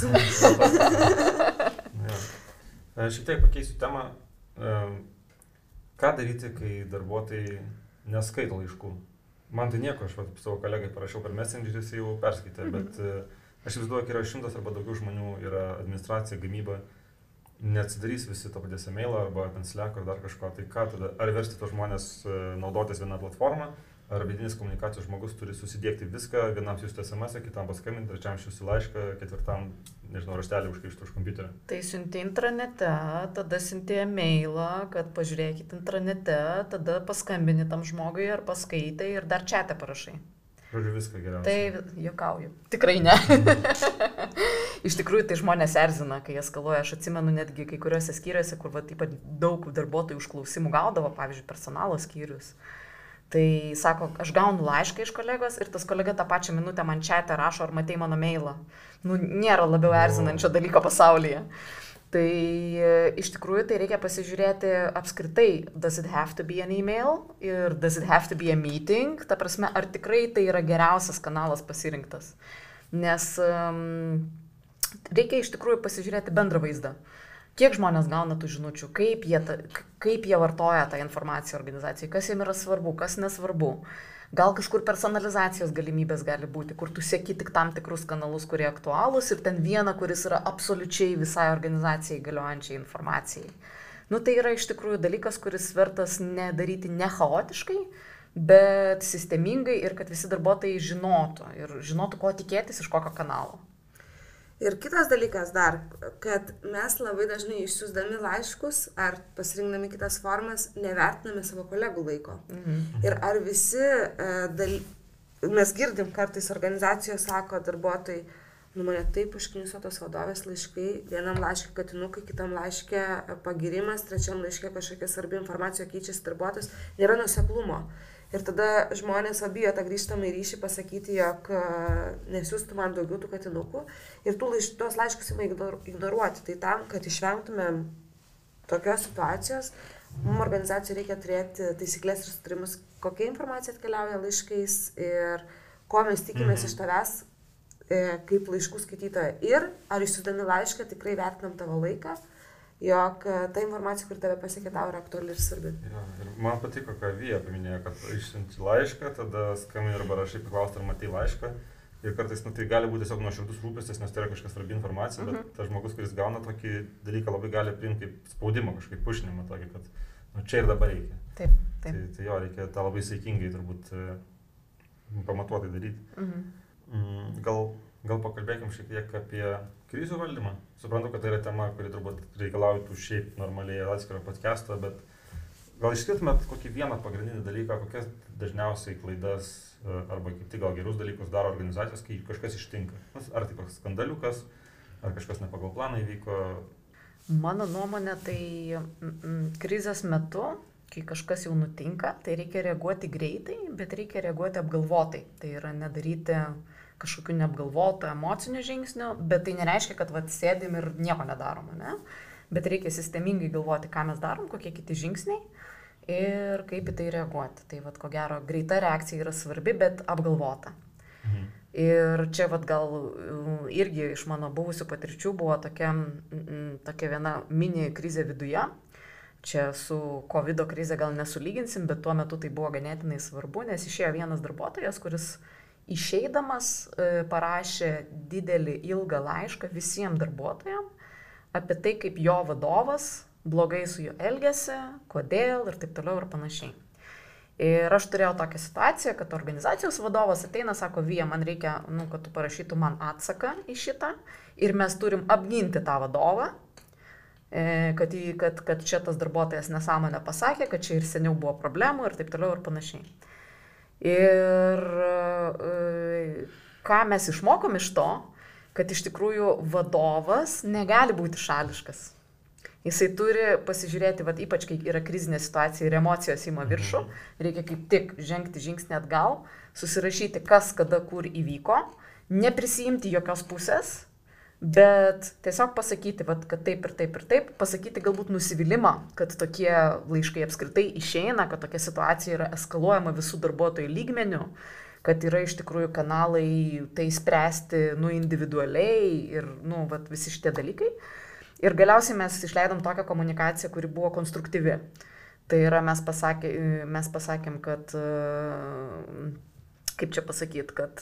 Šiek tiek pakeisiu temą. Ką daryti, kai darbuotojai neskaito laiškų? Man tai nieko, aš va, savo kolegai parašiau per Messengerį, jis jau perskaitė, mhm. bet aš įsivaizduoju, kad yra šimtas arba daugiau žmonių, yra administracija, gamyba, neatsidarys visi to paties e-mailą arba ten Slack ar dar kažko, tai ką tada, ar versti tos žmonės naudotis vieną platformą, ar vidinis komunikacijos žmogus turi susidėkti viską, vienam siųsti es em esą, kitam paskambinti, trečiam siųsti laišką, ketvirtam, nežinau, raštelį užkaišti už kompiuterio. Tai siunti intranete, tada siunti e-mailą, kad pažiūrėkit intranete, tada paskambini tam žmogui ar paskaitai ir dar čiate parašai. Žodžiu, viską geriausia. Tai juokauju. Tikrai ne. Iš tikrųjų, tai žmonės erzina, kai jie skaluoja. Aš atsimenu netgi kai kuriuose skyriuose, kur va, taip pat daug darbuotojų užklausimų gaudavo, pavyzdžiui, personalo skyrius. Tai sako, aš gaunu laišką iš kolegos ir tas kolega tą pačią minutę man čiate rašo, ar matei mano mailą. Nu, nėra labiau erzinančio dalyko pasaulyje. Tai iš tikrųjų tai reikia pasižiūrėti apskritai, does it have to be an email ir does it have to be a meeting, ta prasme, ar tikrai tai yra geriausias kanalas pasirinktas. Nes um, reikia iš tikrųjų pasižiūrėti bendrą vaizdą. Kiek žmonės gauna tų žinučių, kaip jie, ta, kaip jie vartoja tą informaciją organizacijai, kas jiems yra svarbu, kas nesvarbu. Gal kažkur personalizacijos galimybės gali būti, kur tu seki tik tam tikrus kanalus, kurie aktualūs ir ten vieną, kuris yra absoliučiai visai organizacijai galiojančiai informacijai. Nu, tai yra iš tikrųjų dalykas, kuris vertas nedaryti ne chaotiškai, bet sistemingai ir kad visi darbuotojai žinotų ir žinotų, ko tikėtis iš kokio kanalo. Ir kitas dalykas dar, kad mes labai dažnai išsiųsdami laiškus ar pasirinkdami kitas formas nevertiname savo kolegų laiko. Mhm. Ir ar visi, dal... mes girdim kartais organizacijos sako darbuotojai, nu mane taip užkniso tos vadovės laiškai, vienam laiške katinukai, kitam laiške pagirimas, trečiam laiške kažkokia svarbi informacija keičiasi darbuotojas, nėra nuoseklumo. Ir tada žmonės abijo tą grįžtamą ryšį pasakyti, jog nesiųstų man daugiau tų katinukų ir tų laiš, tuos laiškus ima ignoruoti. Tai tam, kad išvengtumėm tokios situacijos, mums organizacijai reikia turėti taisyklės ir sutarimus, kokia informacija atkeliauja laiškais ir ko mes tikimės iš tavęs kaip laiškų skaitytojo. Ir ar išsiųsdami laišką tikrai vertinam tavo laiką jog ta informacija, kur tave pasiekia, tau yra aktuali ir svarbi. Ja, ir man patiko, ką Vija paminėjo, kad išsiunti laišką, tada skambini arba rašai paklausti, ar matai laišką. Ir kartais nu, tai gali būti tiesiog nuoširdus rūpestis, nes tai yra kažkas svarbi informacija, bet mm-hmm. tas žmogus, kuris gauna tokį dalyką, labai gali priimti kaip spaudimą, kažkaip pušinimą, tokį, kad nu, čia ir dabar reikia. Taip, taip. Tai, tai jo, reikia tą labai saikingai turbūt e, pamatuotai daryti. Mm-hmm. Gal, gal pakalbėkim šiek tiek apie krizių valdymą. Suprantu, kad tai yra tema, kuri turbūt reikalautų šiaip normaliai atskiro podcast'o, bet gal išskirtumėt kokį vieną pagrindinį dalyką, kokias dažniausiai klaidas arba kaip tik gal gerus dalykus daro organizacijos, kai kažkas ištinka. Ar tai koks skandaliukas, ar kažkas ne pagal planą įvyko. Mano nuomonė, tai mm, krizės metu, kai kažkas jau nutinka, tai reikia reaguoti greitai, bet reikia reaguoti apgalvotai. Tai yra nedaryti kažkokių neapgalvotų emocinių žingsnių, bet tai nereiškia, kad vat, sėdim ir nieko nedarom, ne? Bet reikia sistemingai galvoti, ką mes darom, kokie kiti žingsniai ir kaip į tai reaguoti. Tai vat, ko gero, greita reakcija yra svarbi, bet apgalvota. Mhm. Ir čia vat, gal irgi iš mano buvusių patirčių buvo tokia, tokia viena mini krizė viduje. Čia su COVID krize gal nesulyginsim, bet tuo metu tai buvo ganėtinai svarbu, nes išėjo vienas darbuotojas, kuris išeidamas parašė didelį ilgą laišką visiems darbuotojams apie tai, kaip jo vadovas blogai su juo elgėsi, kodėl ir taip toliau ir panašiai. Ir aš turėjau tokią situaciją, kad organizacijos vadovas ateina, sako, Vija, man reikia, nu, kad tu parašytų man atsaką į šitą ir mes turim apginti tą vadovą, kad, į, kad, kad čia tas darbuotojas nesąmonę pasakė, kad čia ir seniau buvo problemų ir taip toliau ir panašiai. Ir ką mes išmokom iš to, kad iš tikrųjų vadovas negali būti šališkas. Jisai turi pasižiūrėti, vat, ypač kai yra krizinė situacija ir emocijos ima viršų, reikia kaip tik žengti žingsnį atgal, susirašyti, kas, kada, kur įvyko, neprisijimti jokios pusės, bet tiesiog pasakyti, vat, kad taip ir taip ir taip, pasakyti galbūt nusivylimą, kad tokie laiškai apskritai išeina, kad tokia situacija yra eskaluojama visų darbuotojų lygmenių, kad yra iš tikrųjų kanalai tai spręsti nu, individualiai ir nu, vat, visi šitie dalykai. Ir galiausiai mes išleidom tokią komunikaciją, kuri buvo konstruktyvi. Tai yra mes, pasakė, mes pasakėm, kad, kaip čia pasakyti, kad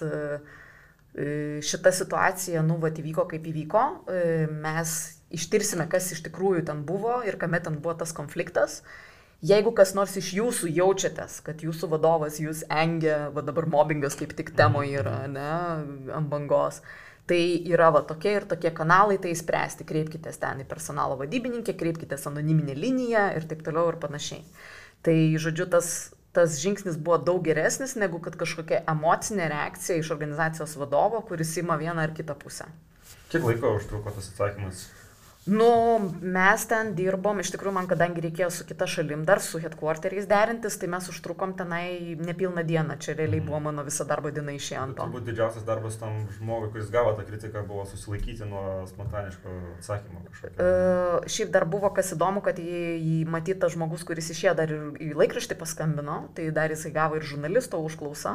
šita situacija, nu, vat, įvyko kaip įvyko, mes ištirsime, kas iš tikrųjų ten buvo ir kame ten buvo tas konfliktas. Jeigu kas nors iš jūsų jaučiatės, kad jūsų vadovas jūs engia, va dabar mobbingas kaip tik temoje yra, ne, ant bangos, tai yra va tokie ir tokie kanalai, tai spręsti, kreipkitės ten į personalo vadybininkę, kreipkitės anoniminę liniją ir taip toliau ir panašiai. Tai, žodžiu, tas, tas žingsnis buvo daug geresnis, negu kad kažkokia emocinė reakcija iš organizacijos vadovo, kuris ima vieną ar kitą pusę. Kiek laiko užtruko tas atsakymas? Nu, mes ten dirbom, iš tikrųjų man, kadangi reikėjo su kita šalim dar, su headquarteriais derintis, tai mes užtrukom tenai nepilną dieną, čia realiai buvo mano visa darbo diena išėjo ant to. Turbūt didžiausias darbas tam žmogui, kuris gavo tą kritiką, buvo susilaikyti nuo spontaniško atsakymo kažkokio. Uh, šiaip dar buvo kas įdomu, kad jį, jį matytas žmogus, kuris išėjo dar ir į laikraštį paskambino, tai dar jisai gavo ir žurnalisto užklausą.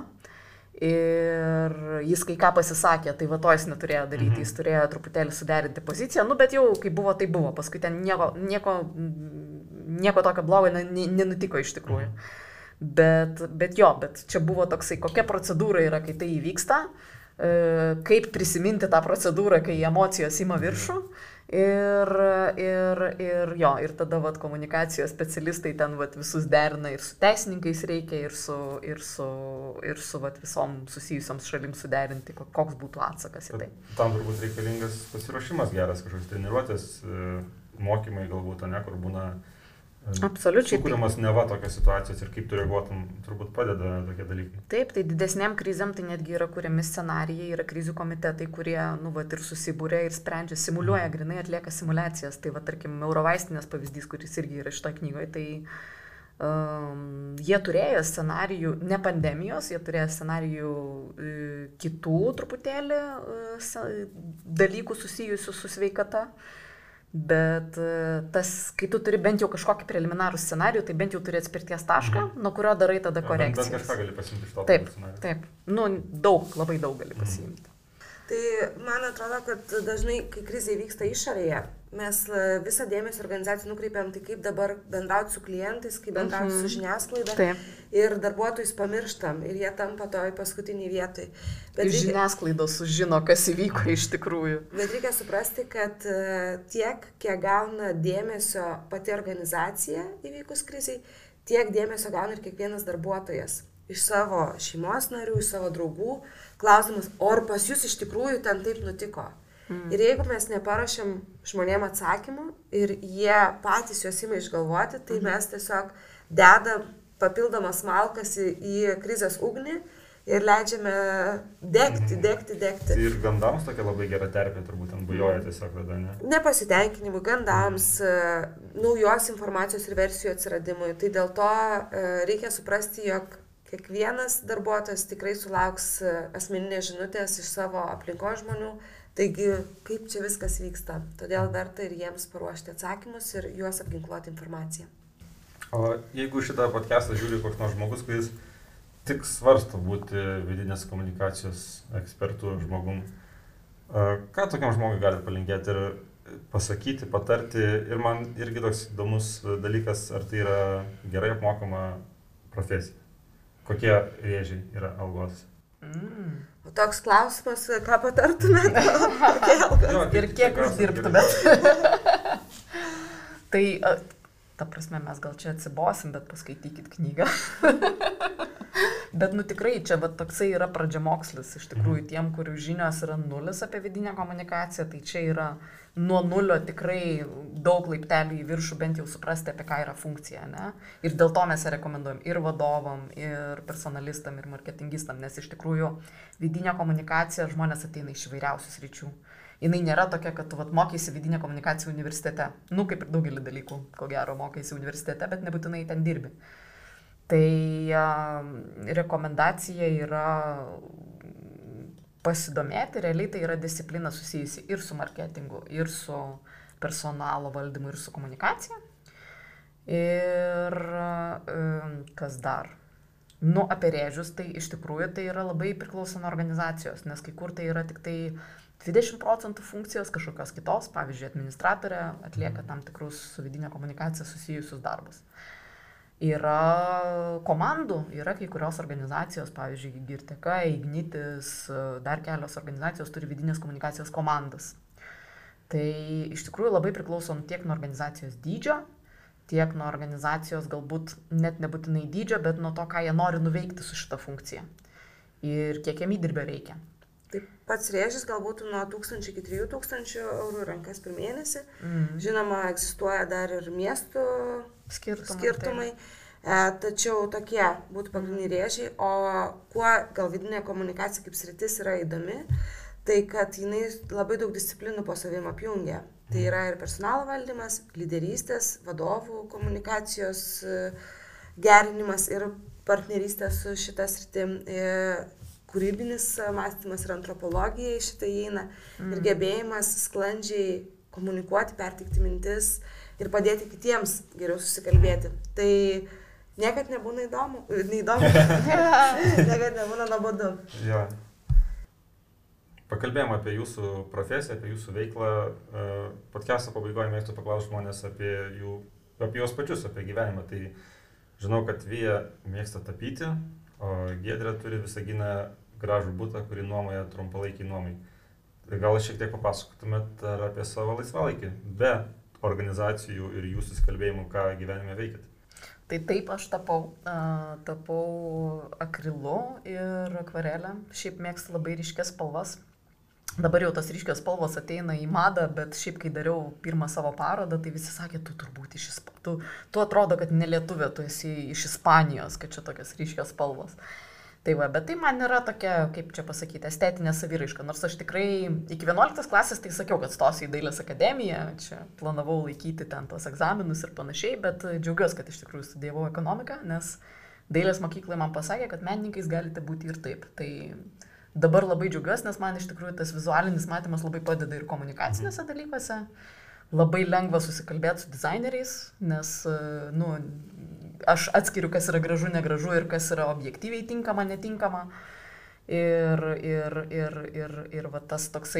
Ir jis kai ką pasisakė, tai va to jis neturėjo daryti, mhm. jis turėjo truputėlį suderinti poziciją, nu bet jau kai buvo, tai buvo, paskui ten nieko, nieko, nieko tokio blogo nenutiko iš tikrųjų. Mhm. Bet, bet jo, bet čia buvo toksai, kokia procedūra yra, kai tai įvyksta, kaip prisiminti tą procedūrą, kai emocijos ima viršų. Ir, ir, ir jo, ir tada vat, komunikacijos specialistai ten vat, visus derina ir su teisininkais reikia, ir su, ir su, ir su vat, visom susijusioms šalim suderinti, koks būtų atsakas į tai. Tam turbūt reikalingas pasiruošimas geras, kažkoks treniruotės, mokymai galbūt, ne, kur būna absoliučiai sukūrimas neva tokios situacijos ir kaip tu reaguotum, turbūt padeda tokie dalykai. Taip, tai didesniam krizėm tai netgi yra kuriami scenarijai, yra krizių komitetai, kurie nu, vat, ir susibūrė ir sprendžia, simuliuoja, grinai atlieka simulacijas. Tai va, tarkim, Eurovaistinės pavyzdys, kuris irgi yra šitoje knygoje, tai um, jie turėjo scenarijų, ne pandemijos, jie turėjo scenarijų e, kitų truputėlį e, dalykų susijusių su sveikata. Bet tas, kai tu turi bent jau kažkokį preliminarų scenarijų, tai bent jau turi atspirties tašką, mhm. nuo kurio darai tada ja, korekcijas. Bet kažką gali pasiimti iš to taip, scenarijų. Taip, nu daug, labai daug gali pasiimti. Mhm. Tai man atrodo, kad dažnai, kai krizė vyksta išorėje, Mes visą dėmesį organizacijų nukreipiam tai kaip dabar bendrauti su klientais, kaip bendrauti mm-hmm. su žiniasklaida. Taip. Ir darbuotojus pamirštam ir jie tampa toj paskutiniai vietoj. Bet reikia, žiniasklaidos sužino, kas įvyko iš tikrųjų. Bet reikia suprasti, kad tiek, kiek gauna dėmesio pati organizacija įvykus kriziai, tiek dėmesio gauna ir kiekvienas darbuotojas. Iš savo šeimos narių, iš savo draugų. Klausimas, o ar pas jūs iš tikrųjų ten taip nutiko? Mm. Ir jeigu mes neparašėm žmonėm atsakymų ir jie patys juos ima išgalvoti, tai mm. mes tiesiog dedam papildomas malkas į, į krizės ugnį ir leidžiame degti, mm. degti, degti. Tai ir gandams tokia labai gera terpė, turbūt ten bujoja tiesiog tada, ne? Nepasitenkinimui, gandams, mm. naujos informacijos ir versijų atsiradimui. Tai dėl to reikia suprasti, jog kiekvienas darbuotojas tikrai sulauks asmeninės žinutės iš savo aplinkos žmonių. Taigi, kaip čia viskas vyksta. Todėl verta ir jiems paruošti atsakymus ir juos apginkluoti informaciją. O jeigu šitą podcastą žiūri koks nors žmogus, kuris tik svarsto būti vidinės komunikacijos ekspertų žmogum, ką tokiam žmogui gali palinkėti ir pasakyti, patarti? Ir man irgi toks įdomus dalykas, ar tai yra gerai apmokama profesija. Kokie rėžiai yra algos? Mm. O toks klausimas, ką patartumėt? Ir kiek uždirbtumėt? Tai, ta prasme, mes gal čia atsibosim, bet paskaitykit knygą. Bet, nu tikrai, čia va, toksai yra pradžiamokslis. Iš tikrųjų, tiem, kurių žinios yra nulis apie vidinę komunikaciją, tai čia yra nuo nulio tikrai daug laiptelių į viršų, bent jau suprasti, apie ką yra funkcija, ne? Ir dėl to mes rekomenduojam ir vadovam, ir personalistam, ir marketingistam, nes iš tikrųjų vidinė komunikacija žmonės ateina iš įvairiausių sričių. Jinai nėra tokia, kad tu vat, mokaisi vidinę komunikaciją universitete. Nu, kaip ir daugelį dalykų, ko gero, mokaisi universitete, bet nebūtinai ten dirbi. Tai a, rekomendacija yra pasidomėti, realiai tai yra disciplina susijusi ir su marketingu, ir su personalo valdymu, ir su komunikacija. Ir kas dar? Nu, apie rėžius, tai iš tikrųjų tai yra labai priklauso nuo organizacijos, nes kai kur tai yra tik tai dvidešimt procentų funkcijos kažkokios kitos, pavyzdžiui, administratorė atlieka tam tikrus su vidinė komunikacija susijusius darbus. Yra komandų, yra kai kurios organizacijos, pavyzdžiui, Girteka, Ignitis, dar kelios organizacijos turi vidinės komunikacijos komandas. Tai iš tikrųjų labai priklauso tiek nuo organizacijos dydžio, tiek nuo organizacijos galbūt net nebūtinai dydžio, bet nuo to, ką jie nori nuveikti su šitą funkciją ir kiek jiem įdirbio reikia. Taip, pats rėžis galbūt nuo tūkstančio iki trijų tūkstančių eurų rankas per mėnesį. Mm. Žinoma, egzistuoja dar ir miestų skirtumai. skirtumai. E, tačiau tokie būtų pagrindiniai rėžiai. O kuo gal vidinė komunikacija kaip sritis yra įdomi, tai kad jinai labai daug disciplinų po savim apjungia. Tai yra ir personalo valdymas, lyderystės, vadovų komunikacijos gerinimas ir partnerystės su šita sritim. E, kūrybinis mąstymas ir antropologija į šitą įeina mm. ir gebėjimas sklandžiai komunikuoti, perteikti mintis ir padėti kitiems geriau susikalbėti. Tai niekad nebūna įdomu, neįdomu, niekad nebūna nuobodu. Ja. Pakalbėjom apie jūsų profesiją, apie jūsų veiklą. Podcast'o pabaigoje mėgstu paklausti žmonės apie, jų, apie juos pačius, apie gyvenimą. Tai žinau, kad Vija mėgsta tapyti, o Giedrė turi Visaginą gražų butą, kurį nuomoja trumpalaikiai nuomai. Gal šiek tiek papasakotumėt apie savo laisvalaikį, be organizacijų ir jūsų susikalbėjimų, ką gyvenime veikit? Tai taip, aš tapau, uh, tapau akrilu ir akvarelę. Šiaip mėgstu labai ryškias spalvas. Dabar jau tos ryškios spalvos ateina į madą, bet šiaip kai dariau pirmą savo parodą, tai visi sakė, tu turbūt iš Ispanijos. Tu, tu atrodo, kad ne lietuvė, tu esi iš Ispanijos, kad čia tokios ryškios spalvos. Tai va, bet tai man yra tokia, kaip čia pasakyti, estetinė saviraiška. Nors aš tikrai iki vienuoliktos klasės tai sakiau, kad stosiu į dailės akademiją, čia planavau laikyti ten tos egzaminus ir panašiai, bet džiaugiuosi, kad iš tikrųjų studijavau ekonomiką, nes dailės mokyklai man pasakė, kad menininkais galite būti ir taip. Tai dabar labai džiaugiuosi, nes man iš tikrųjų tas vizualinis matymas labai padeda ir komunikaciniuose dalykuose. Labai lengva susikalbėti su dizaineriais, nes, nu, aš atskiriu, kas yra gražu, negražu ir kas yra objektyviai tinkama, netinkama. Ir, ir, ir, ir, ir va tas toksai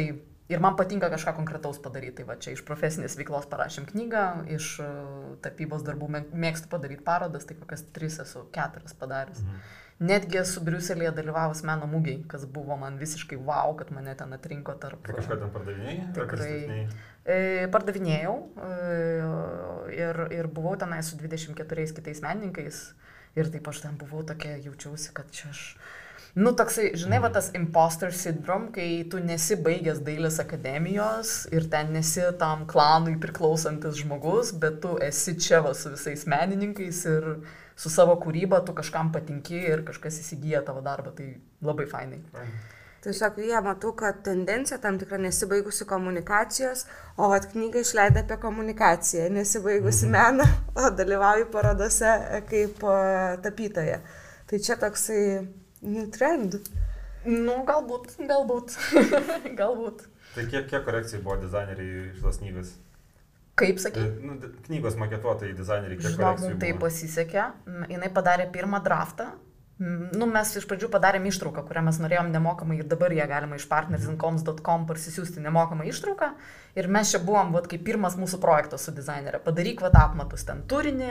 Ir man patinka kažką konkretaus padaryti. Tai va čia iš profesinės veiklos parašėm knygą, iš tapybos darbų mėgstu padaryti parodas, tai kokias tris esu, keturias padaręs. Mhm. Netgi esu Briuselėje dalyvavus meno mūgiai, kas buvo man visiškai wow, kad mane ten atrinko tarp... Tai kažką ten pardavinėjai? Tikrai. E, pardavinėjau e, ir, ir buvau tenai su dvidešimt keturiais kitais menininkais ir taip aš ten buvau tokia, jaučiausi, kad čia aš... Nu, toksai, žinai, va tas imposter syndrome, kai tu nesi baigęs dailės akademijos ir ten nesi tam klanui priklausantis žmogus, bet tu esi čia va su visais menininkais ir su savo kūryba tu kažkam patinki ir kažkas įsigyja tavo darbą, tai labai fainai. Tiesiog jie matau, kad tendencija tam tikra nesibaigusi komunikacijos, o vat knygą išleido apie komunikaciją, nesibaigusi meną, o dalyvauju parodose kaip tapytoja. Tai čia toksai trend. Nu, galbūt, galbūt, galbūt. Tai kiek, kiek korekcijų buvo dizaineriai šitos knygos? Kaip sakai? Nu, knygos maketuotojai, dizaineriai, kiek Žinok, korekcijų mums tai buvo? pasisekė. Jinai padarė pirmą draftą. Nu, mes iš pradžių padarėm ištrauką, kurią mes norėjom nemokamai ir dabar ją galima iš partners in coms dot com parsisiųsti nemokamą ištrauką. Ir mes čia buvom, vat, kaip pirmas mūsų projektas su dizainerė. Padaryk vat apmatus ten turinį,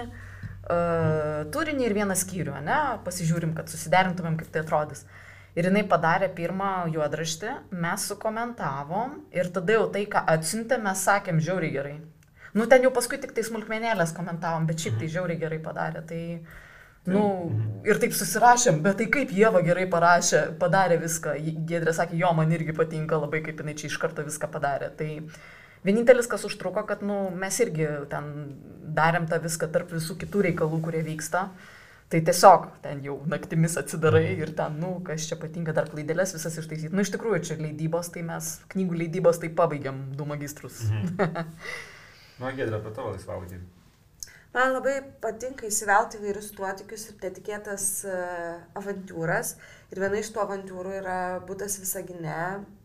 uh, turinį ir vieną skyrių, ne? Pasižiūrim, kad susiderintumėm, kaip tai atrodys. Ir jinai padarė pirmą juodraštį, mes sukomentavom ir tada jau tai, ką atsiuntė, mes sakėm žiauriai gerai. Nu, ten jau paskui tik tai smulkmenėlės komentavom, bet šiaip tai žiauriai gerai padarė. Tai, nu, ir taip susirašėm, bet tai kaip Ieva gerai parašė, padarė viską. Giedrė sakė, jo, man irgi patinka labai, kaip jinai čia iš karto viską padarė. Tai vienintelis, kas užtruko, kad, nu, mes irgi ten darėm tą viską tarp visų kitų reikalų, kurie vyksta. Tai tiesiog ten jau naktimis atsidarai ir ten, nu, kas čia patinka, dar klaidelės visas ištaisyti. Nu, iš tikrųjų, čia leidybos, tai mes knygų leidybos tai pabaigiam du magistrus. Mhm. Nu, Giedrė, apie tavo laisvalaikį. Man labai patinka įsivelti įvairius nuotykius ir netikėtas uh, avantūras. Ir viena iš tų avantūrų yra butas Visagine,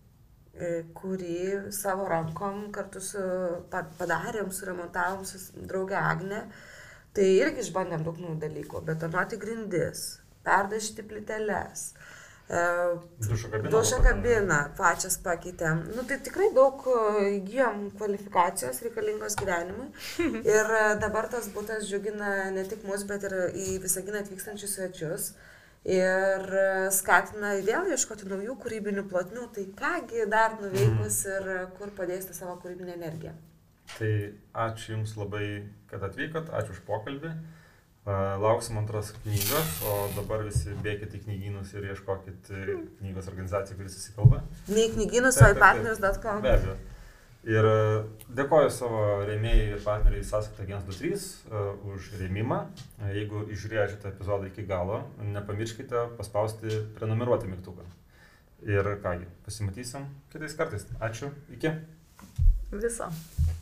kurį savo rankom kartu su padarėm, suremontavom su draugė Agne. Tai irgi išbandėm daug naujų dalykų. Betonuoti grindis, perdažyti plyteles. Dušo kabiną. Dušo kabiną pačias pakeitėm. Nu, tai tikrai daug įgyjom kvalifikacijos reikalingos gyvenimui. Ir dabar tas butas džiugina ne tik mus, bet ir į Visaginą atvykstančius svečius. Ir skatina vėl ieškoti naujų kūrybinių plotmių. Tai kągi dar nuveikus ir kur padėsite savo kūrybinę energiją. Tai ačiū Jums labai, kad atvykot. Ačiū už pokalbį. Lauksim antros knygos, o dabar visi bėkite į knygynus ir ieškokit knygos organizacijų, kuris susikalba. Ne į knygynus, o į partners dot com. Be abejo. Ir dėkoju savo rėmėjai ir partneriai Sąskaita vienas du trys uh, už rėmimą. Jeigu išžiūrėjote šitą epizodą iki galo, nepamirškite paspausti prenumeruoti mygtuką. Ir kągi, pasimatysim kitais kartais. Ačiū, iki. Viso.